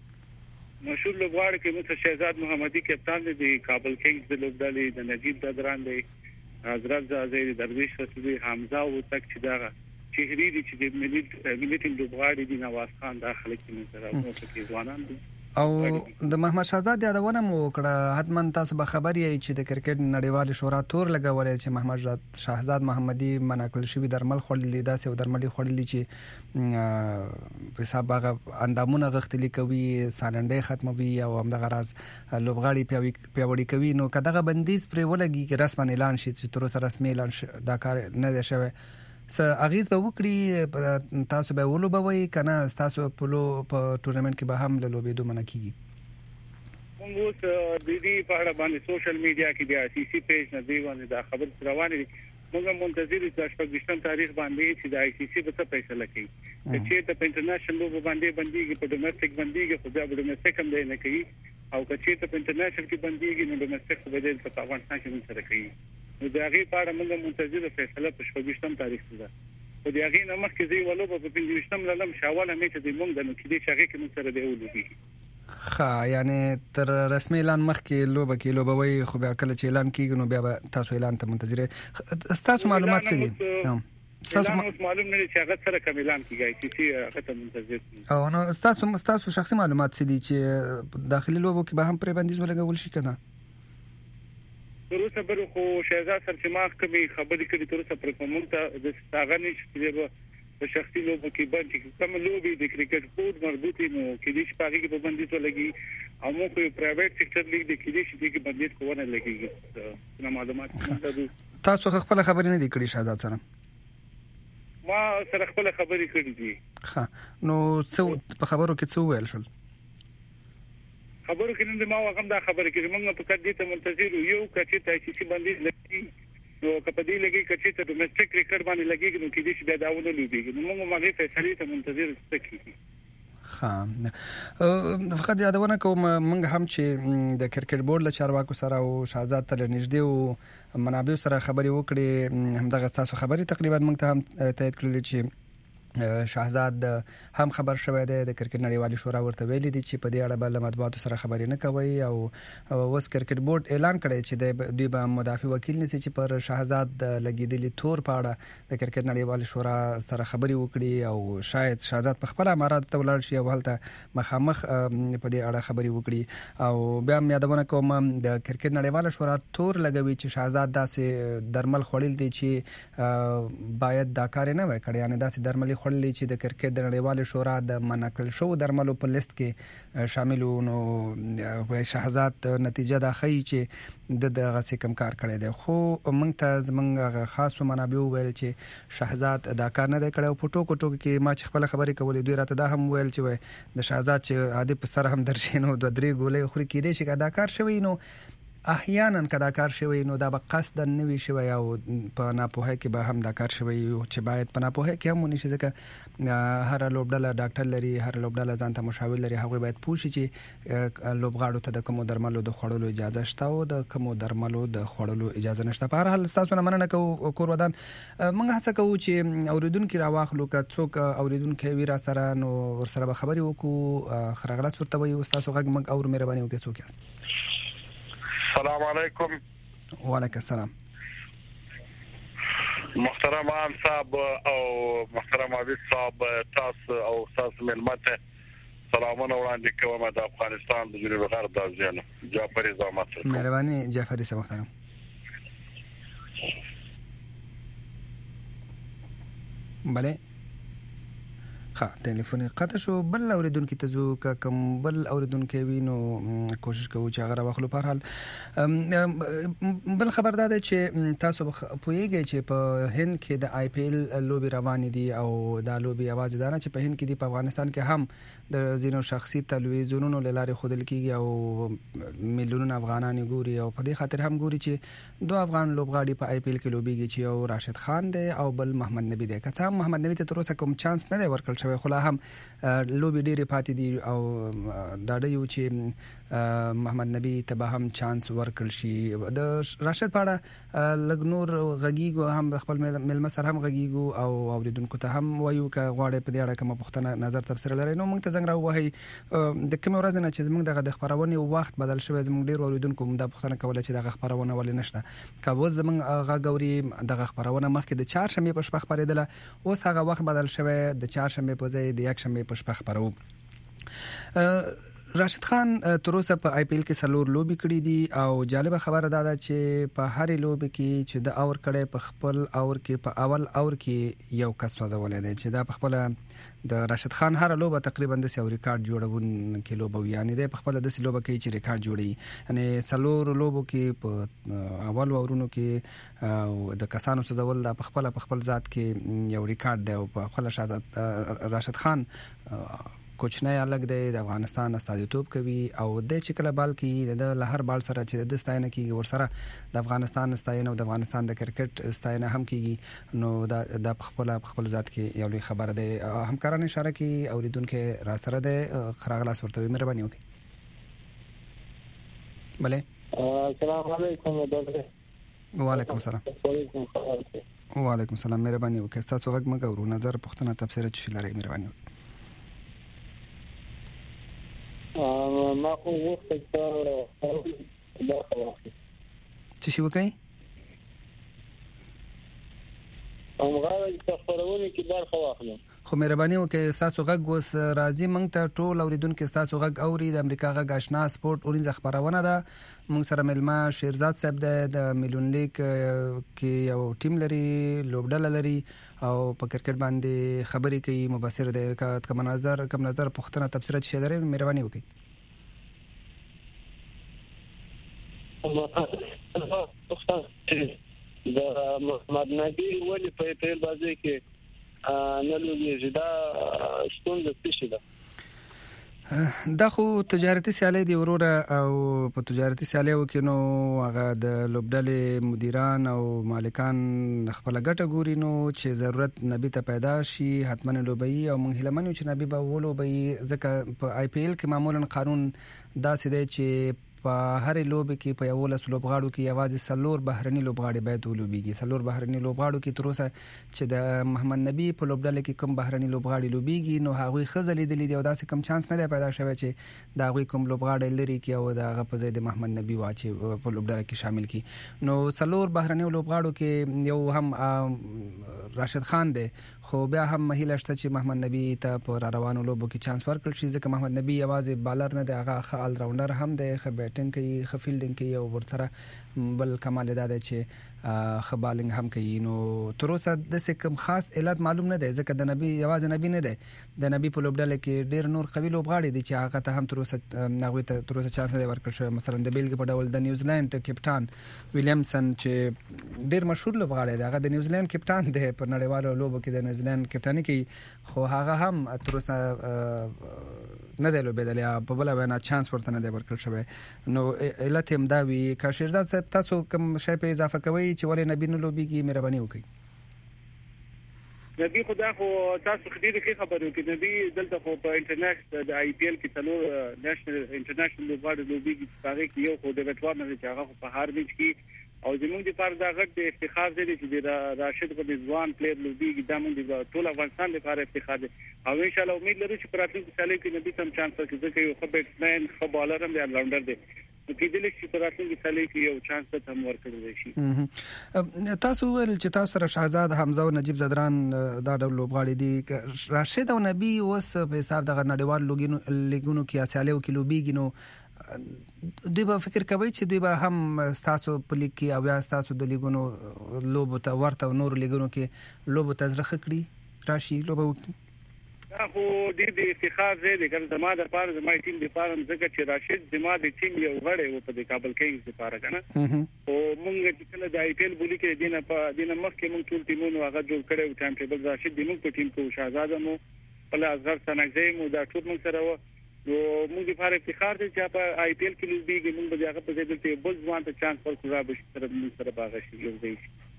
مو شهزاد محمدي کپتان دی کابل کینګز د لوبډلې د نجیب ددران دی حضرت زاهد درویش رسولي حمزه او تک چې دا چهري دي چې د ملي ټیم لوبغاړي دي نواز خان داخله کې سره مو کې ځوانان دي او د محمد شهزاد یادونه مو کړه حتما تاسو به خبر یې چې د کرکټ نړیوال شورا تور لګولې چې محمد شهزاد محمدي مناقل شوی درمل خورلې داسې او درملي خورلې چې په حساب هغه اندامونه غختلي کوي سالنډي ختموي او همدغه راز لوبغاړي پیوړی کوي نو کداغه بندیز پر ولګي کې رسمن اعلان شي چې تر اوسه رسمي اعلان دا کار نه دی شوی س اغیز به وکړي تاسو به ولوبوي کنه تاسو په ټورنمنت کې به هم لوبېدو منکېږي موږ اوس د دې په اړه باندې سوشل میډیا کې د آی سی پیج نه دی باندې دا خبر روانه دي موږ منتظر یو چې 20 تاریخ باندې چې د آی سی به څه فیصله کوي چې ته په انټرنیشنل لوب باندې بنديږي په ډومېسټک بنديږي خو بیا ډومېسټک هم نه کوي او چې ته په انټرنیشنل کې بنديږي نو ډومېسټک به د افغانستان کې سره کوي نو د هغه په اړه موږ منتظر فیصله په 20 تاریخ ده او د هغه نه مخکې دی ولوب په 20 لم شاواله مې چې د موږ د نو کې دي چې هغه کې موږ سره دی ولوبي ها یعنی تر رسمي اعلان مخکې لوبوي خو بیا کله چې اعلان کیږي نو بیا تاسو اعلان ته منتظر تاسو معلومات څه دي تاسو معلوم نه چې هغه سره کوم اعلان کیږي چې هغه ته منتظر او نو تاسو شخصي معلومات څه دي چې داخلي لوبو کې به هم پر بندیز ولګول شي کنه تروسه بر خو شهزاد سره چې ما کومي خبرې کړې تروسه پر کومه ته د ستاغه نشته په شخصي لوبو کې باندې کوم لوبي د کرکټ بورډ مربوطي نو کې دې شپږ کې په بندیز ولګي او مو په پرایویټ سېکټر لیګ د کې دې شي کې بندیز کوونه لګيږي نو معلومات تاسو خپل خبرې نه دي کړې شهزاد سره ما سره خپل خبرې کړې دي ها نو څه په خبرو کې څه ویل شول خبرو کې نن ما واغم دا خبره کې موږ په کډې ته منتظر یو کچې ته چې بندیز لګي نو کپدې لګي کچې ته ډومېسټک ریکارډ باندې لګي نو کې دې چې بیا داونه لوبيږي نو موږ مغه فیصله ته منتظر ستکي ها فقط یادونه کوم موږ هم چې د کرکټ بورډ له چارواکو سره او شهزاد ته نږدې او منابع سره خبري وکړي همدغه تاسو خبري تقریبا موږ ته هم تایید کړل چې شهزاد هم خبر شوی دی د کرکټ نړیوالې شورا ورته ویلي دي چې په دې اړه بل مطبوعاتو سره خبرې نه کوي او اوس کرکټ بورډ اعلان کړی چې دوی به مدافع وکیل نسی چې پر شهزاد لګیدلی تور پاړه د کرکټ نړیوالې شورا سره خبرې وکړي او شاید شهزاد په خپل امارات ته ولاړ شي او هلته مخامخ په دې اړه خبرې وکړي او بیا یادونه کوم د کرکټ نړیوالې شورا تور لګوي چې شهزاد داسې درمل خوړل دي چې باید دا کار نه وکړي یعنی داسې درمل خړلې چې د کرکټ د نړیوال شورا د منعقل شو درملو په لیست کې شاملو نو شهزاد نتیجه دا خی چې د غسی کم کار کړی دی خو موږ ته زمونږ خاصو منابع ویل چې شهزاد دا کار نه دی کړی او په ټوکو کې ما چې خپل خبرې کولې دوی راته دا هم ویل چې د شهزاد چې عادي په سر هم درشینو 2-3 ګولې خوري کېدې چې دا کار شوی نو احیانا کدا کار شوی نو دا به قصد نه وی شوی او په ناپوهه کې به هم دا کار شوی چې باید په ناپوهه کې هم ونشي ځکه هر لوبډله ډاکټر لري هر لوبډله ځانته مشاور لري هغه باید پوښي چې لوبغاړو ته د کوم درملو د خوړلو اجازه شته او د کوم درملو د خوړلو اجازه نشته په هر حال تاسو نه مننه کوو کور ودان موږ هڅه کوو چې اوریدونکو راواخلو که څوک اوریدونکو ویرا سره نو ور سره خبري وکړو خرغلاس ورته وي تاسو غږ موږ اور مهرباني وکړئ څوک یاست السلام علیکم وعلیکم السلام محترم عام صاحب او محترم عبید صاحب تاسو او تاسو ملمته سلامونه وړاندې کوم د افغانستان د جنوب غرب د ځانو جعفری زحمت مهرباني جعفری صاحب محترم بله ها ټلیفون قطع شو. بل اوریدونکو ته زو کوم بل اوریدونکو وینو کوشش کوو چې هغه واخلو. په حال بل خبر ده چې تاسو پوهیږئ چې په هند کې د آی پی ایل لوبي روان دي او دا لوبي आवाज ده چې په هند کې دی. په افغانستان کې هم د زینو شخصي تلویزیونونو لاره خودل کیږي او میلیونونه افغانان ګوري او په دې خاطر هم ګوري چې دوه افغان لوبغاړي په آی پی ایل کې لوبيږي چې یو راشد خان دی او بل محمد نبی دی. که څه هم محمد نبی ته تر اوسه کوم چانس نه دی ورکړل شوی خو لا هم لوبي ډېری پاتې دي او دا د یو چې محمد نبی ته به هم چانس ورکړل شي. د راشد پاړه لګ نور غږیګو هم خپل ملمه سره هم غږیګو او اوریدونکو ته هم وایو ک غواړي په دې اړه کوم پوښتنه نظر تبصره لري نو موږ ته زنګ راوهي د کوم ورځ نه چې موږ دغه خبرونه وخت بدل شوی زموږ ډیر اوریدونکو موږ د پوښتنه کوله چې دغه خبرونه ولې نشته. کاوه زموږ غاګوري دغه خبرونه مخکې د 4 شنبه په شپه خبرېدله اوس هغه وخت بدل شوی د 4 شنبه په ځای د 1 شنبه په شپه خبرو. راشد خان تر اوسه په آی پی ایل کې سلور لوبي کړې دي او جالب خبره ده چې په هر لوبي کې چې د اور کړي په خپل اور کې په اول اور کې یو کس وځولې ده چې دا په خپل د راشد خان هر لوبه تقریبا د سیو ریکارډ جوړون کې لوبه یعنی د خپل د لوبه کې چې ریکارډ جوړي یعنی سلور لوبو کې په اول اورونو کې د کسانو سزول د خپل ذات کې یو ریکارډ دی او په خپل شازاد راشد خان کوچنی الګ دی د افغانستان استادیتوب کوي او د چکله بال کې د لهر بال سره چې د ستاینه کې ور سره د افغانستان ستاینه او د افغانستان د کرکټ ستاینه هم کیږي نو د خپل ذات کې یو لوی خبره ده. همکارانه اشاره کې اوریدونکو را سره ده خراغلاس ورته مهرباني وکړي. بله السلام علیکم. وعلیکم السلام. وعلیکم السلام. مهرباني وکړئ تاسو غږ مګ ورو نظر پښتنه تفسیر چي لري مهرباني وکړئ. ما خو وخت ته څه شي وکړي همغه خبرونه کې برخه واخلم. خو مهرباني وکړئ تاسو غږ اوس راځي موږ ته ټول اوریدونکو تاسو غږ اوري. د امریکا غږ آشنا سپورت اورینځ خبرونه ده. موږ سره ملما شیرزاد صاحب د میلیون لیگ کې یو ټیم لري لوبډله لري او په کرکټ باندې خبري کوي مبصر دی. کوم نظر پښتنه تفسیرات شي لري مهرباني وکړئ. د محمد نبی ولی په پیل بازي کې نه لوګي دا ستونزه څه ده؟ دا خو تجارتي سیالي دی وروره او په تجارتي سیالیو کې نو هغه د لوبډلې مدیران او مالکان خپل ګټه ګوري نو چې ضرورت نبی ته پیدا شي حتمن لوبي او موږ هلمنو چې نبی به ولوبي ځکه په آی پی ایل کې معمولا قانون داسې دی چې په هر لوب کې په یو لس لوبغاړو کې یوازې سلور بهرني لوبغاړي باید ولوبيږي. سلور بهرني لوبغاړو کې تر اوسه چې د محمد نبی په لوبډله کې کوم بهرني لوبغاړي لوبيږي نو هغه خزلې دي او داسې کم چانس نه دی پیدا شوی چې دا غوي کوم لوبغاړي لري کې او دا غ په ځای د محمد نبی واچي په لوبډله کې شامل کی. نو سلور بهرني لوبغاړو کې یو هم راشد خان دی خو بیا هم مهیله شته چې محمد نبی ته په روانو لوبو کې چانس ورکړل شي ځکه محمد نبی یوازې بالر نه دی هغه ال راونډر هم دی بیټینګ کوي خفیلډینګ کوي او ورسره بل کمال ده چې خبالنګ هم کوي. نو تر اوسه د کوم خاص علت معلوم نه دی ځکه د نبی یوازې نبی نه دی د نبی په لوبډله کې ډیر نور قوي لوبغاړي دي چې هغه ته هم تر اوسه چانس نه ورکړل شوی. مثلا د بیلګې په ډول د نیوزیلند کپټان ویلیامسن چې ډیر مشهور لوبغاړی دی هغه د نیوزیلند کپټان دی په نړیوالو لوبو کې د نیوزیلند کپټانی کوي خو هغه هم تر اوسه نه دی لوبېدلی په بله وینا چانس ورته نه دی ورکړل شوی. نو علت هم دا وي که شیرزاد صاحب تاسو کوم شی په اضافه کوئ چې ولې نبی نه لوبېږي مهرباني وکړئ. نبی خدا خو تاسو خدای دې خبرو کې نبی دلته خو په انټرنیشنل د آی پی ایل کې تلو نېشنل انټرنیشنل لوبغاړي لوبېږي هغه کې یو خو د وټوار نه چې هغه په هر میچ کې او زموږ د پاره دا غټ د افتخار دی چې د راشد په ځوان پلیئر لوبېږي دا موږ د ټول افغانستان لپاره افتخار دی او ان شاء الله امید لرو چې په راتلونکي کال کې نبی تم چانس ورکړي ځکه یو ښه بیټسمن ښه بالر هم دی راونډر دی کې د لکه په راتلونکي کال کې یو چانس ته هم ورکړل شي. تاسو ول چې تاسو سره شهزاد حمزه او نجیب زدران دا ډول لوبغاړي دي راشد او نبی اوس په حساب د نړیوال لیګونو کې اسیالیو کې لوبېږي نو دوی به فکر کوي چې دوی به هم تاسو په لیګ کې او یا تاسو د لیګونو لوبو ته ورته نور لیګونو کې لوبو ته ځخه کړی راشي لوبه وکړي. خو د افتخار زه د زما د پاره زما ټیم د پاره ځکه چې راشد زما د ټیم یو غړی و په کابل کې د پاره کنه او مونږ چې کله د آی پی ایل بولی کې دینه مخکې مونږ ټول ټیمونو هغه جوړ کړو ټایم ټیبل راشد د مونږ په ټیم کې شاهزاده مو بل اصغر سنگزی مو دا ټول مونږ سره و نو موږ لپاره افتخار دی چې په آی پی ایل کې لوبېږي مونږ به هغه په ځای دلته بل ځوان ته چانس ورکړو را به سره مونږ سره باغ شي یو ځای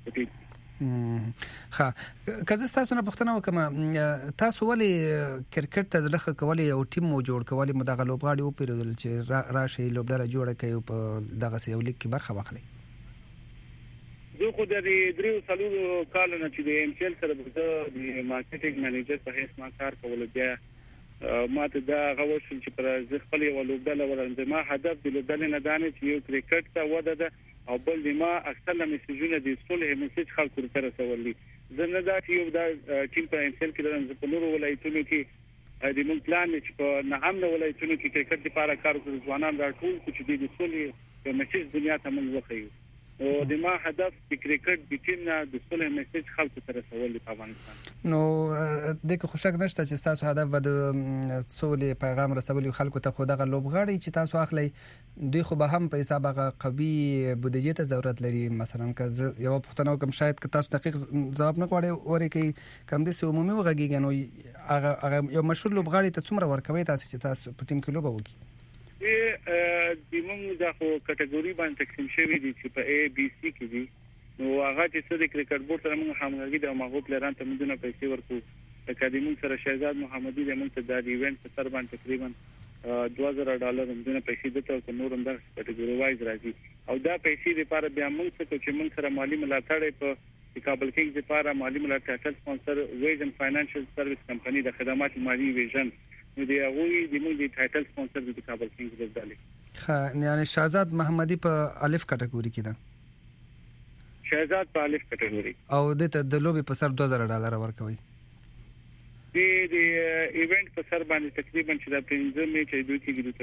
ښه کزه تاسو نه پوښتنه وکم تاسو ولې کرکټ ته ځلخه کولای یو ټیم مو جوړ کولای مو دغه لوبغاړي او پیرودل چې راشي لوبډاله جوړه کوي په دغه سیو لیګ کې برخه واخلي زه خو د دریو سالونو کال نه چې د ام سی ال سره د مارکیټینګ منیجر په هیڅ ما کار کول بیا ماته دا غوښتل چې پر خپل یو لوبډاله ورنځ ما هدف د لوبډالې نه دانه چې یو کرکټ ته وده ده او بل د ما اکثر میسجونه د صلح میسج خلکو ته رسولي زه نه دا چې یو دا ټیم په ام سی ال کې درنځ په نورو ولایتونو کې د مونږ پلان چې په نهم ولایتونو کې کرکټ لپاره کار کوي ځوانان راټول چې د صلح په میسج دنیا ته موږ وخیو او د ما هدف د کرکټ د ټیم نه د صلح میسج خلکو ته رسول په افغانستان نو دغه خوشک نشته چې تاسو هدف د صلح پیغام رسول خلکو ته خو دغه لوبغاړي چې تاسو اخلي دوی خو به هم په حساب هغه قوي بودیجه ته ضرورت لري مثلا که یو پښتنو کوم شاید که تاسو دقیق جواب نه غواړئ اوري کې کم دي عمومي وغږیږي نو هغه یو مشهور لوبغاړي ته څومره ورکوي تاسو چې تاسو په ټیم کې لوبه وکړي د موږ د کټګوري باندې تقسیم شوی دي چې په A B C کې دي نو هغه چې د کرکټ بورډ سره موږ همغږي د مغو پلیران ته موږ نه پیسې ورکو اکیډمي سره شهزاد محمدي د موږ ته د ایونت په سر باندې تقریبا $2000 موږ نه پیسې دته او نور هم د کټګوري وایز راځي او دا پیسې لپاره بیا موږ څه چې موږ سره مالی ملاتړ په کابل کې لپاره مالی ملاتړ سپانسر ویژن فاینانشل سرویس کمپنی د خدمات مالی ویژن نو دی هغه د موږ د ټایټل سپانسر د کابل کینګز دلته ښه یعنی شهزاد محمدي په الف کټګوري کې ده شهزاد په الف کټګوري او د لوبي په سر $2000 ورکوي د ایونت په سر باندې تقریبا چې د پنځه می چې دوی کې د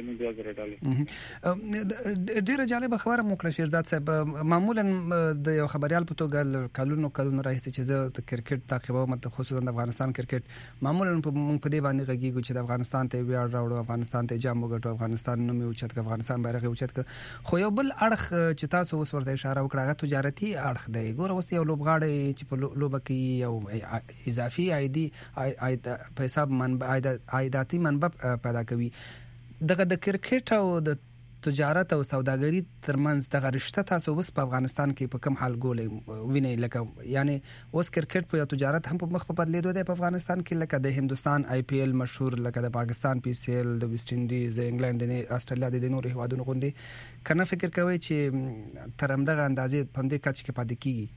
$2000 ډیره جالب خبره مو کړه شیرزاد صاحب معمولا د یو خبريال په توګه کلونو راځي چې زه د کرکټ تعقیبوم خصوصا د افغانستان کرکټ معمولا په دې باندې غږیږي چې د افغانستان ته ویاړ راوړو افغانستان ته جام وګټو افغانستان نوم یو چت افغانستان بیرغ یو چت خو یو بل اړخ چې تاسو اوس ورته اشاره وکړه هغه تجارتي اړخ دی ګوره اوس یو لوبغاړي چې په لوبه کې یو اضافي عاید په حساب منبع عایداتي منبع پیدا کوي دغه د کرکټ او د تجارت او سوداګري ترمنځ دغه رشته تاسو اوس په افغانستان کې په کم حال ګولې ویني لکه یعنی اوس کرکټ په تجارت هم په مخ په بدلیدو دی په افغانستان کې لکه د هندستان آی پی ایل مشهور لکه د پاکستان پی سی ایل د ویسټ انډیز انګلند د استرالیا د نورو هیوادونو غوندي کنه فکر کوي چې تر همدغه اندازې په دې کچ کې پاتې کیږي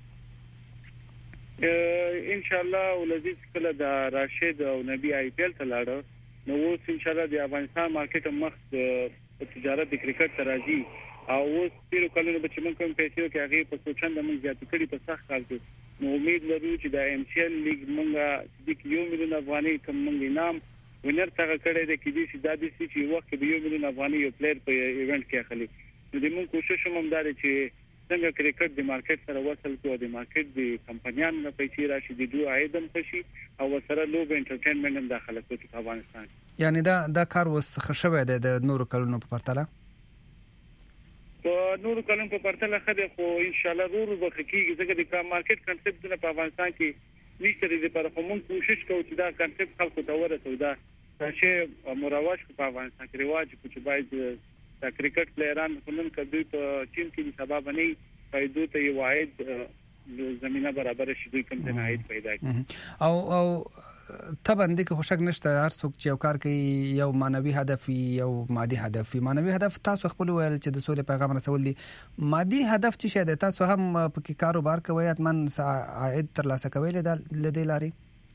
ان شاء الله ولذي کله د راشد او نبی آی پی ایل ته لاړ نو اوس ان شاء الله د افغانستان مارکیټ مخ په تجارت د کرکټ راځي او اوس تیر کلونو به چې موږ کوم پیسې کې هغه په سوچند موږ زیات کړي په سخت کال کې نو امید لرو چې د ام سی ال لیګ موږ د 1 ملیون افغاني کوم موږ انعام وینر څنګه کړی د کې دي چې د دې چې وخت به 1 ملیون افغاني یو پلیئر په ایونت کې اخلي نو د موږ کوشش هم دار چې څنګه کرکټ د مارکیټ سره وصل کو د مارکیټ د کمپنیانو نه پیسې راشي د دوه عاید هم شي او سره لوب انټرټینمنت هم داخله کوي په افغانستان یعنی دا کار وس خښوي د نورو کلونو په پرتله په نورو کلونو په پرتله خدای خو ان شاء الله ورو به حقيقي ځکه د مارکیټ کنسپټ په افغانستان کې نشته لپاره کوم کوشش کوي چې دا کنسپټ خلکو ته ورسوي دا چې مروج په افغانستان کې رواج چې باید د کرکټ پلیران خلک کدوې په ټیم کې سبب نه پیدا ته یو واحد زمينه برابر شي دوی کوم څه عاید پیدا کوي او تباندې کې خوشک نشته هر څوک چې یو کار کوي یو مانوي هدف یو مادي هدف مانوي هدف تاسو خپل ویل چې د سولې پیغام رسول دي مادي هدف چې شه تاسو هم په کاروبار کوي اتمن عاید تر لاسه کوي لدې لاري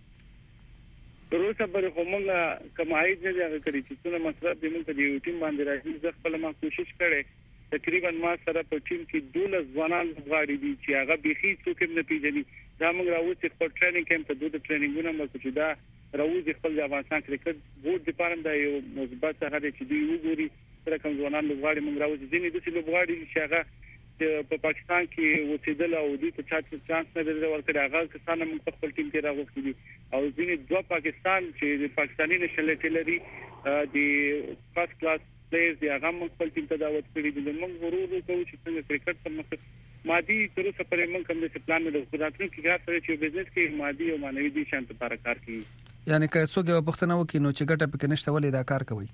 روسه بر کومه کوم عاید نه دی کړی چې څونه مصرف دې موږ د یو ټیم باندې راځي زه خپل ما کوشش کړې تقریبا ما سره په ټیم کې 12 ځوانان غواړي دي چې هغه بيخي څوک نه پیژني دا موږ راوځي خپل ټریننګ کیمپ ته دوه ټریننګونه موږ چې دا راوځي خپل افغانستان کرکټ بورډ ډیپارټمنټ دا یو مثبت هغه چې دوی وګوري سره کوم ځوانان غواړي موږ راوځي ځینې د څه غواړي چې هغه په پاکستان کې اوسېدل او دوی ته چانس نه درلود ورکړي هغه کسان هم په خپل ټیم کې راغلي دي او ځینې دوه پاکستان چې د پاکستاني نشنلټي لري د فرست کلاس پلیئرز دی هغه موږ خپل ټیم ته دعوت کړی دي موږ ورور کوو چې څنګه کرکټ سم مادي تر اوسه پرې موږ کوم څه پلان نه درلود راتلونکي کار سره چې بزنس کې مادي او مانوي دي شانت لپاره کار کوي یعنی که څوک یو پښتنه وکړي نو چې ګټه پکې نشته ولې دا کار کوي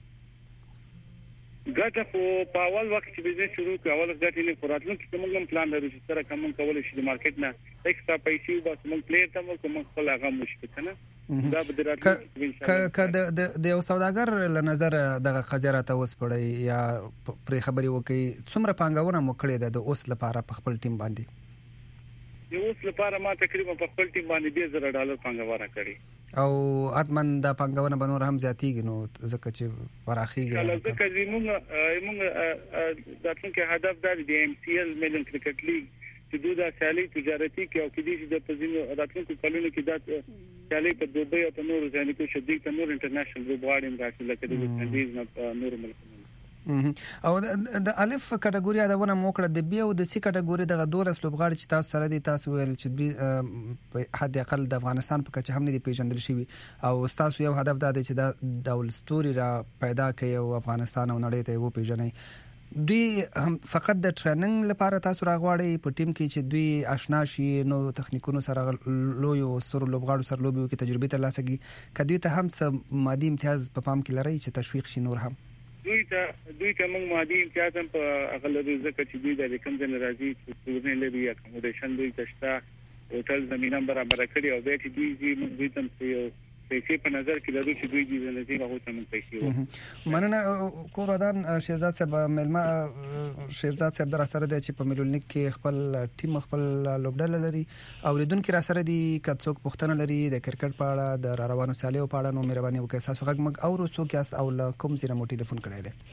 ګټه خو په اول وخت چې بزنس شروع کړ اول ګټه نه راتلونکي کوم هم پلان لرو چې سره کوم کول شي د مارکیټ نه ایکسترا پیسې بس موږ پلیئر ته کوم خپل هغه مشکل کنه دا به دراتلونکي د یو سوداګر له نظر د قضیرات اوس پړی یا پرې خبري وکي څومره پانګونه مو کړې ده د اوس لپاره په خپل ټیم باندې د اوس لپاره ما تقریبا په خپل ټیم باندې $10,000 پانګونه کړې او اتمن د پانګونه بنور هم زیاتیږي نو ځکه چې وراخیږي ځکه موږ د څنګه هدف د MCL ملن کرکټ لیګ چې دوی د سیالي تجارتي کې او کې دي د پزینو راتلونکو کلونو کې د سیالي په دوبۍ او په نورو ځایونو کې شدید په نور انټرنیشنل لوبغاړي راځي لکه د سندیز نه نور ملکونو او د الف کټګوري دا ونه موکړه د بي او د سي کټګوري دغه 12 لوبغاړي چې تاسو سره دي تاسو ویل چې په حد اقل د افغانستان په کچه هم نه دي پیژندل شوی او تاسو یو هدف دا دی چې دا ډول ستوري را پیدا کړي او افغانستان او نړۍ ته و پیژني دوی هم فقط د ټریننګ لپاره تاسو راغواړي په ټیم کې چې دوی آشنا شي نو تخنیکونو سره لوی او ستورو لوبغاړو سره لوبي کې تجربه ترلاسه کړي کدی ته هم څه مادي امتیاز په پام کې لري چې تشویق شي نور هم دوی ته موږ مادي امتیاز هم په اغلب ځکه چې دوی د کوم ځای راځي چې څونه لري اکوموډیشن دوی تشتا هوټل زمينه برابر کړی او به چې دوی تم پیسې په نظر کې لري چې دوی دې نه دي هغه ته موږ پیسې مننه کورودان شیرزاد صاحب ملما شیرزاد صاحب در سره د چې په ملولنیک کې خپل ټیم خپل لوبډل لري او لیدونکو را سره دي کڅوک پښتنه لري د کرکټ په اړه د روانو سیالیو په اړه نو مهرباني وکړئ تاسو غږ مګ او څوک یاس او کوم ځای مو ټلیفون کړی دی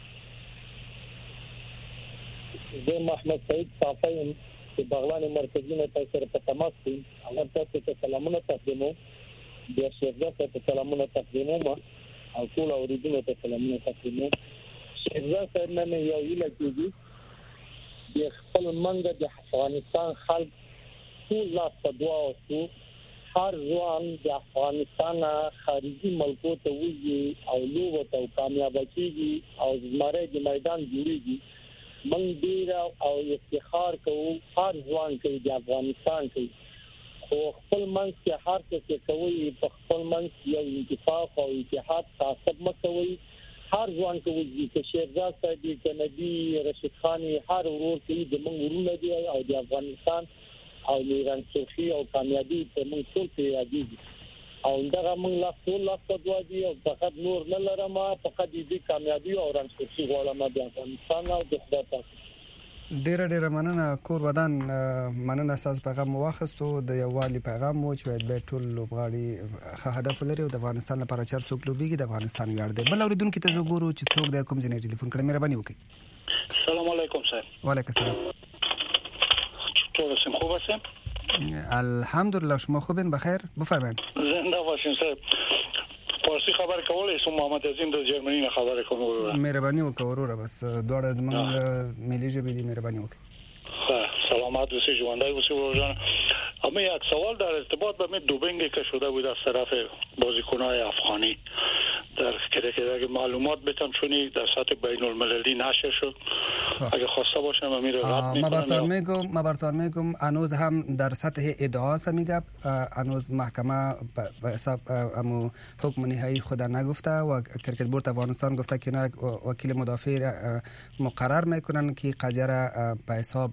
زه محمد سعید صافی چې بغلان مرکزی نه تاسو په تماس کې هغه تاسو ته سلامونه تقدیمو د شیرزاد ته سلامونه تقدیمو او ټول اوریدونکو ته سلامونه تقدیمو شیرزاد صاحب نن یو ویل کېږي د خپل منګه د افغانستان خلک ټول لا په دعا او هر ځوان د افغانستان خارجي ملکو ته وځي او لوبه ته کامیاب کیږي او زمره د میدان جوړیږي من ډیر او افتخار کوو هر ځوان کوي د افغانستان کوي خو خپل منځ کې هر څه کوي په خپل منځ یو اتفاق او اتحاد تعصب مکوي هر ځوان کوي چې شیرزاد صاحب د نبی رشید خان هر ورور کوي د موږ ورونه دي او د افغانستان او ایران سرخي او کامیابی ته موږ ټول ته یادېږي او دغه موږ لا ټول لا دعا دي او فقط نور نه لرم فقط دې کامیابی او ایران سرخي غواړم د افغانستان او د خدای پاک ډیر مننه کور ودان مننه اساس پیغام واخستو د یووالي پیغام مو چې به ټول لوبغاړي هدف لري او د افغانستان لپاره چر څوک لوبيږي د افغانستان ویاړ دی بل اوریدونکو ته وګورو چې څوک د کوم ځای ټلیفون کړي مهرباني وکړئ السلام علیکم سر وعلیکم السلام چطور هستین خوب هستین الحمدلله شما خوبین بخیر بفرمایید زنده باشین سر فارسی خبر کولای سو محمد عظیم د جرمنی نه خبر کوم مهرباني وکړه بس دوړ زمون ملي ژبه دي مهرباني وکړه سلامات اوسئ ژوندای اوسئ ورجان اما یک سوال در ارتباط به دوپینگی که شده بود از طرف بازیکن‌های افغانی در که معلومات بتم چونی در سطح بین المللی نشر شد اگه خواسته باشم امیر رد میکنم ما براتون میگم هنوز هم در سطح ادعا میگه هنوز محکمه به حساب حکم نهایی خود نگفته و کرکت بورد افغانستان گفته که نه وکیل مدافع مقرر میکنن که قضیه را به حساب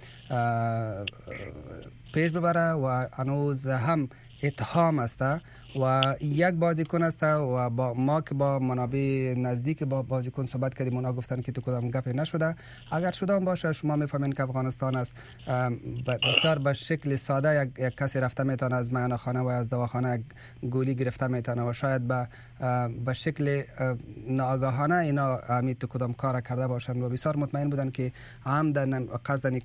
پیش ببره و هنوز هم اتهام است و یک بازیکن است و با ما که با منابع نزدیک با بازیکن صحبت کردیم اونا گفتن که تو کدام گپی نشده اگر شده هم باشه شما میفهمین که افغانستان است بسیار به شکل ساده یک کسی رفته میتونه از میانخانه و از دواخانه گولی گرفته میتونه و شاید به شکل ناآگاهانه اینا همین تو کدام کار کرده باشند و بسیار مطمئن بودن که هم در قصد این کار نشده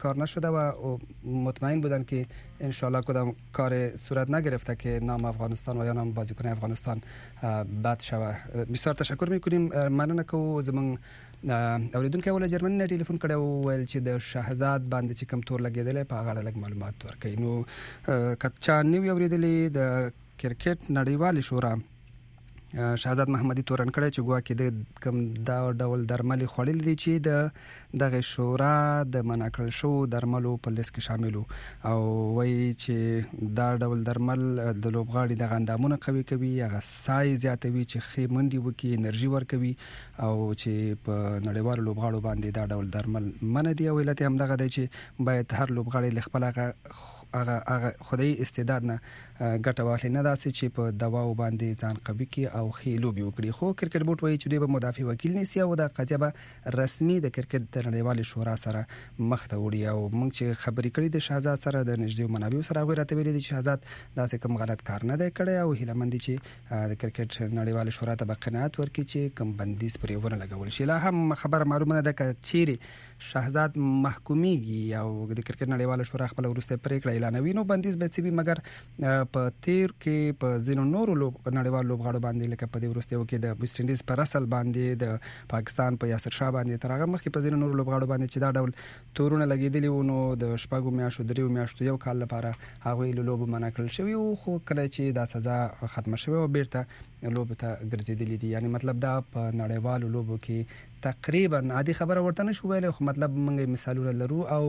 و مطمئن بودن که انشالله کدام کار صورت نگرفته که نام افغانستان و یا نام بازیکن افغانستان بد شوه. بسیار تشکر میکنیم. مننه که زمون اوریدونکو ول جرمني نه ټلیفون کړو ول چې د شهزاد باندې چې کم تور لګیدل په هغه لګ معلومات ورکړي. نو کچا نیو اوریدلې د کرکټ نړیوال شورا شهزاد محمدي تورن کړی چې ګوا کې د کم دا ډول درمل خوړل دي چې دغه شورا د منعکل شو درملو په لیست کې شامل او وایي چې دا ډول درمل د لوبغاړي د غندامونه قوي کوي، هغه سای زیاتوي چې خې منډي وکي، انرژي ورکوي او چې په نړیوالو لوبغاړو باندې دا ډول درمل منع دي. او علت هم دغه دی چې باید هر لوبغاړي خپل هغه خدای استعداد نه ګټه واخلي، نه داسې چې په دواو باندې ځان قوي کړي او خې لوبي وکړي. خو کرکټ بورډ وایي چې دوی به مدافع وکیل نیسي او د قضیه به رسمي د کرکټ د نړیوال شورا سره مخ ته وړي. او موږ چې خبرې کړې د شهزاد سره د نږدې منابعو سره هغوی راته ویلي دي چې شهزاد داسې کوم غلط کار نه دی کړی او هیله مند دي چې د کرکټ نړیوال شورا ته به قناعت ورکړي چې کوم بندیز پرې ونه لګول شي. لا هم خبره معلومه نه ده که چیرې شهزاد محکومیږي او د کرکټ نړیوال شورا خپل وروسته پریکړه اعلانوي نو بندیز به سي مګر په تیر کې په زینو نورو نړیوال لوبغاړو باندې لکه په دې وروستیو کې د ویسټ انډیز پر اصل باندې د پاکستان په یاسر شاه باندې تر هغه مخکې په زینو نورو لوبغاړو باندې چې دا ډول تورونه لګیدلی و نو د شپږو میاشتو دریو میاشتو یو کال لپاره هغوی له لوبو منع کړل شوي و. خو کله چې دا سزا ختمه شوې او بیرته لوبو ته ګرځېدلي دي، یعنی مطلب دا په نړیوالو لوبو کې تقریبا عادي خبره ورته نشو ویلی، خو مطلب موږ مثالونه لرو او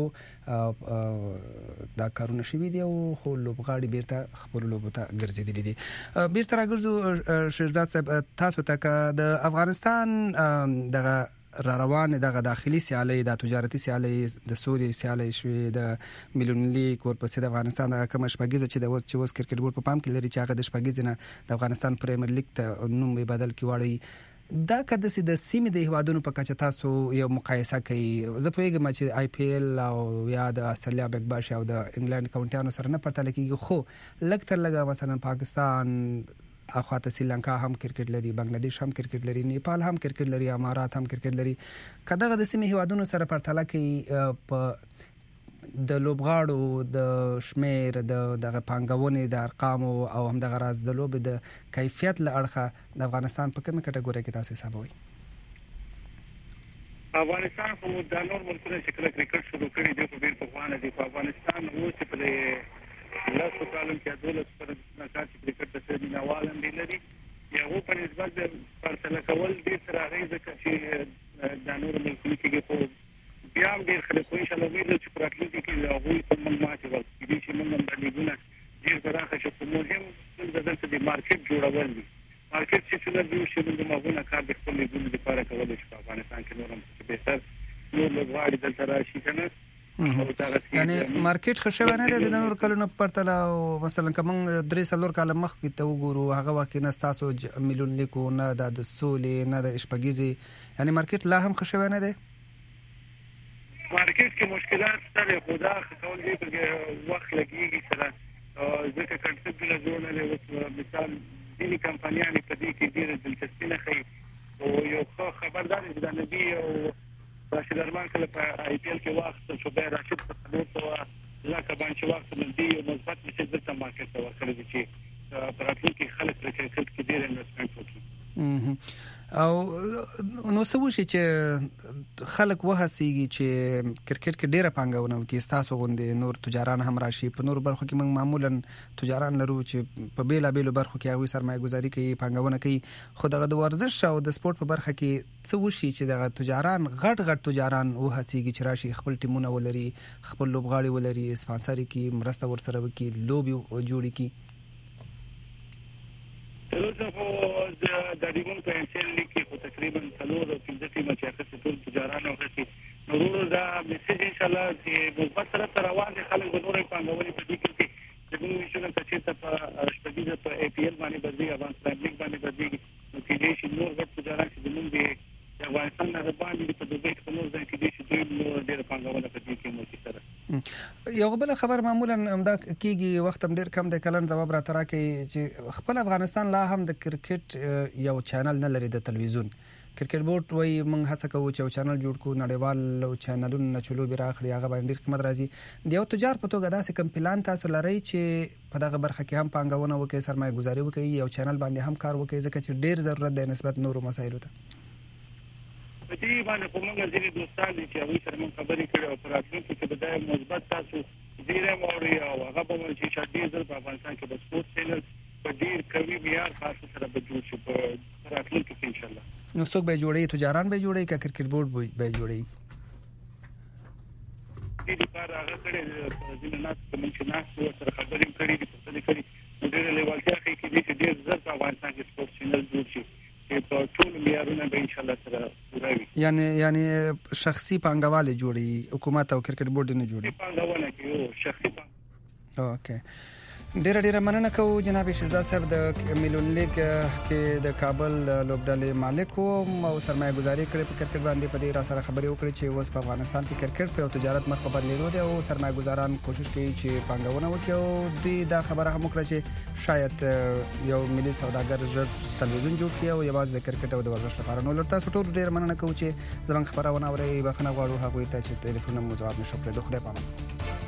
دا کارونه شوي دي او خو لوبغاړي بیرته خپل لوبو ته ګرځېدلي دي. بیرته راګرځو شهزاد صاحب، تاسو ته که د افغانستان دغه را روان دغه داخلي سیالي د تجارتي سیالي د سوري سیالي شوې د میلیون لیګ ورپسې د افغانستان د کوم شپږیزه چې د وس کرکټ بورډ په پام کې لري چې هغه د شپږیزه نه د افغانستان پریمیر لیګ ته نوم بدل کی واړی دا کده سي د سیمې د هوادونو په کچه تاسو یو مقایسه کوي. زه پوهیږم چې آی پی ایل او یا د استرالیا بیگ باش او د انګلند کاونټیانو سره نه پرتله کیږي، خو لکتر لګا مثلا پاکستان اخواته سریلانکا هم کرکټ لري، بنگلاديش هم کرکټ لري، نیپال هم کرکټ لري، امارات هم کرکټ لري. کله د سیمې هوادونو سره پرتله کوي په د لوبغاړو د شمیر دغه پانګونې د ارقام او هم د غراز د لوب د کیفیت له اړخه د افغانستان په کومه کټګوري کې تاسو حسابوي؟ افغانستان خو د نور ملکونو چې کله کرکټ شروع کړی دی په ډیر پخوانه دی. په افغانستان اوس په لاسو کالم کې دولت پر نکات کرکټ د مینوال هم لري یو په نسبت د پرتله کول دي تر هغه ځکه چې د نور ملکونو کې په بیا هم ډېر خلک وایي چې امید لري چې په راتلونکي کې هغوی ته موږ ماتې ورکړي چې موږ هم د لیګونه ډېر پراخه شي. خو مهم څه دلته د مارکیټ جوړول دي. مارکیټ چې څنګه جوړ شي موږ مغونه کار د خپل لیګونو لپاره کولی شو. په افغانستان کې نور هم بهتر نور لوبغاړي دلته راشي که نه، یعنی مارکیټ ښه شوی نه دی د نور کلونو په پرتله. مثلا که موږ 3-4 کاله مخکې ته وګورو هغه وخت کې نه ستاسو میلیون لیګو نه د سولې نه د شپږیزې، یعنی مارکیټ لا هم ښه شوی نه دی. مارکیټ کې مشکلات سره خدا خپل دی په وخت لګیږي سره ځکه کنټرول جوړ نه لري. مثال دینی کمپنیانې په دې کې ډېر دلچسپي نه ښیي او یو خبردار دی د نبی او راشد ارمان کله په آی پی ایل کې واخیستل شو، بیا راشد په څلور سوه لاکه باندې واخیستل دي یو مثبت میسج دلته مارکیټ ته ورکړی دی چې په راتلونکي کې خلک په کرکټ کې ډېر انویسټمنټ وکړي. او نو څه وشي چې خلک وهڅیږي چې کرکټ کې ډیره پانګونه وکړي، ستاسو غوندې نور تجاران هم راشي. په نور برخو کې موږ معمولا تجاران لرو چې په بیلابیلو برخو کې هغوی سرمایه گذاري کوي، پانګونه کوي. خو دغه د ورزش او د سپورت په برخه کې څه وشي چې دغه تجاران غټ تجاران وهڅیږي چې راشي خپل ټیمونه ولري، خپل لوبغاړي ولري، سپانسري کوي، مرسته ورسره وکړي، لوبي جوړي کوي. دلته خو د ډیمون په انسل لیګ کې خو تقریبا 4 او 5 ټیمه چې هغه ټول تجاران او هڅي نورو دا میسج ان شاء الله چې مثبت سره روان دي. خلک به نورې پانګونې په دې کې د موږ شنو چې په شپږیزه په ای پی ایل باندې بدلي افغانستان لیګ باندې بدلي نو کې دې چې نور غټ تجاران چې موږ د افغانستان نه باندې په دوبۍ کې نور ځای کې دې چې دوی نور ډېر پانګونه په دې کې مو سره. یو بل خبر معمولا همدا کیږي وخت هم ډیر کم د کلن جواب را ترا کې چې خپل افغانستان لا هم د کرکټ یو چینل نه لري د تلویزیون، کرکټ بورډ وایي موږ هڅه کوو چې چینل جوړ کړو نړیوال چینلونه چې لوبې راخلي هغه باندې ډېر قیمت راځي د یو تجار په توګه داسې کوم پلان تاسو لرئ چې په دغه برخه کې هم پانګونه وکړي سرمایه گذاري وکړي یو چینل باندې هم کار وکړي ځکه چې ډېر ضرورت دی نسبت نورو مسایلو ته په دې باندې کومه ځینې دوستان دي چې هغوی سره موږ خبرې کړې او په راتلونکي کې به دا مثبت تاسو ډېر موري او هغه به وایي چې ډېر ځل په افغانستان کې د سپورت چینل په ډېر قوي معیار خاص سره به جوړ شي په راتلونکي کې ان شاء الله. نو څوک به جوړي تجاران به جوړي که کرکټ بورډ به جوړي دې لپاره هغه کړي ځینې ناس کوم چې ناس سره خبرې کړې دي په دې کې ډېر لیوالتیا کوي چې ډېر ځل په افغانستان کې سپورت چینل جوړ شي په ټول معیارونه به ان شاء الله سره پوره وي. یعنی شخصي پانګوال جوړي حکومت او کرکټ بورډ نه جوړي پانګوال کې شخصي اوکې ډېر مننه کوم جناب شهزاد صاحب د میلون لیگ کې د کابل لوبډلې مالک او سرمایه گذاري کړې په کرکټ باندې په دې را سره خبرې وکړې چې اوس په افغانستان کې کرکټ په تجارت مخ په بدلیدو دی او سرمایه گذاران کوشش کوي چې پانګونه وکړي او دوی دا خبره هم وکړه چې شاید یو ملي سوداګر تلویزیون جوړ کړي او یوازې د کرکټ او د ورزش لپاره نو لرته ټول ډېر مننه کوم چې زموږ خبرونه اوري بخنه غواړو هغه ته چې ټلیفون مو ځواب نشو کړی. خدای پامان.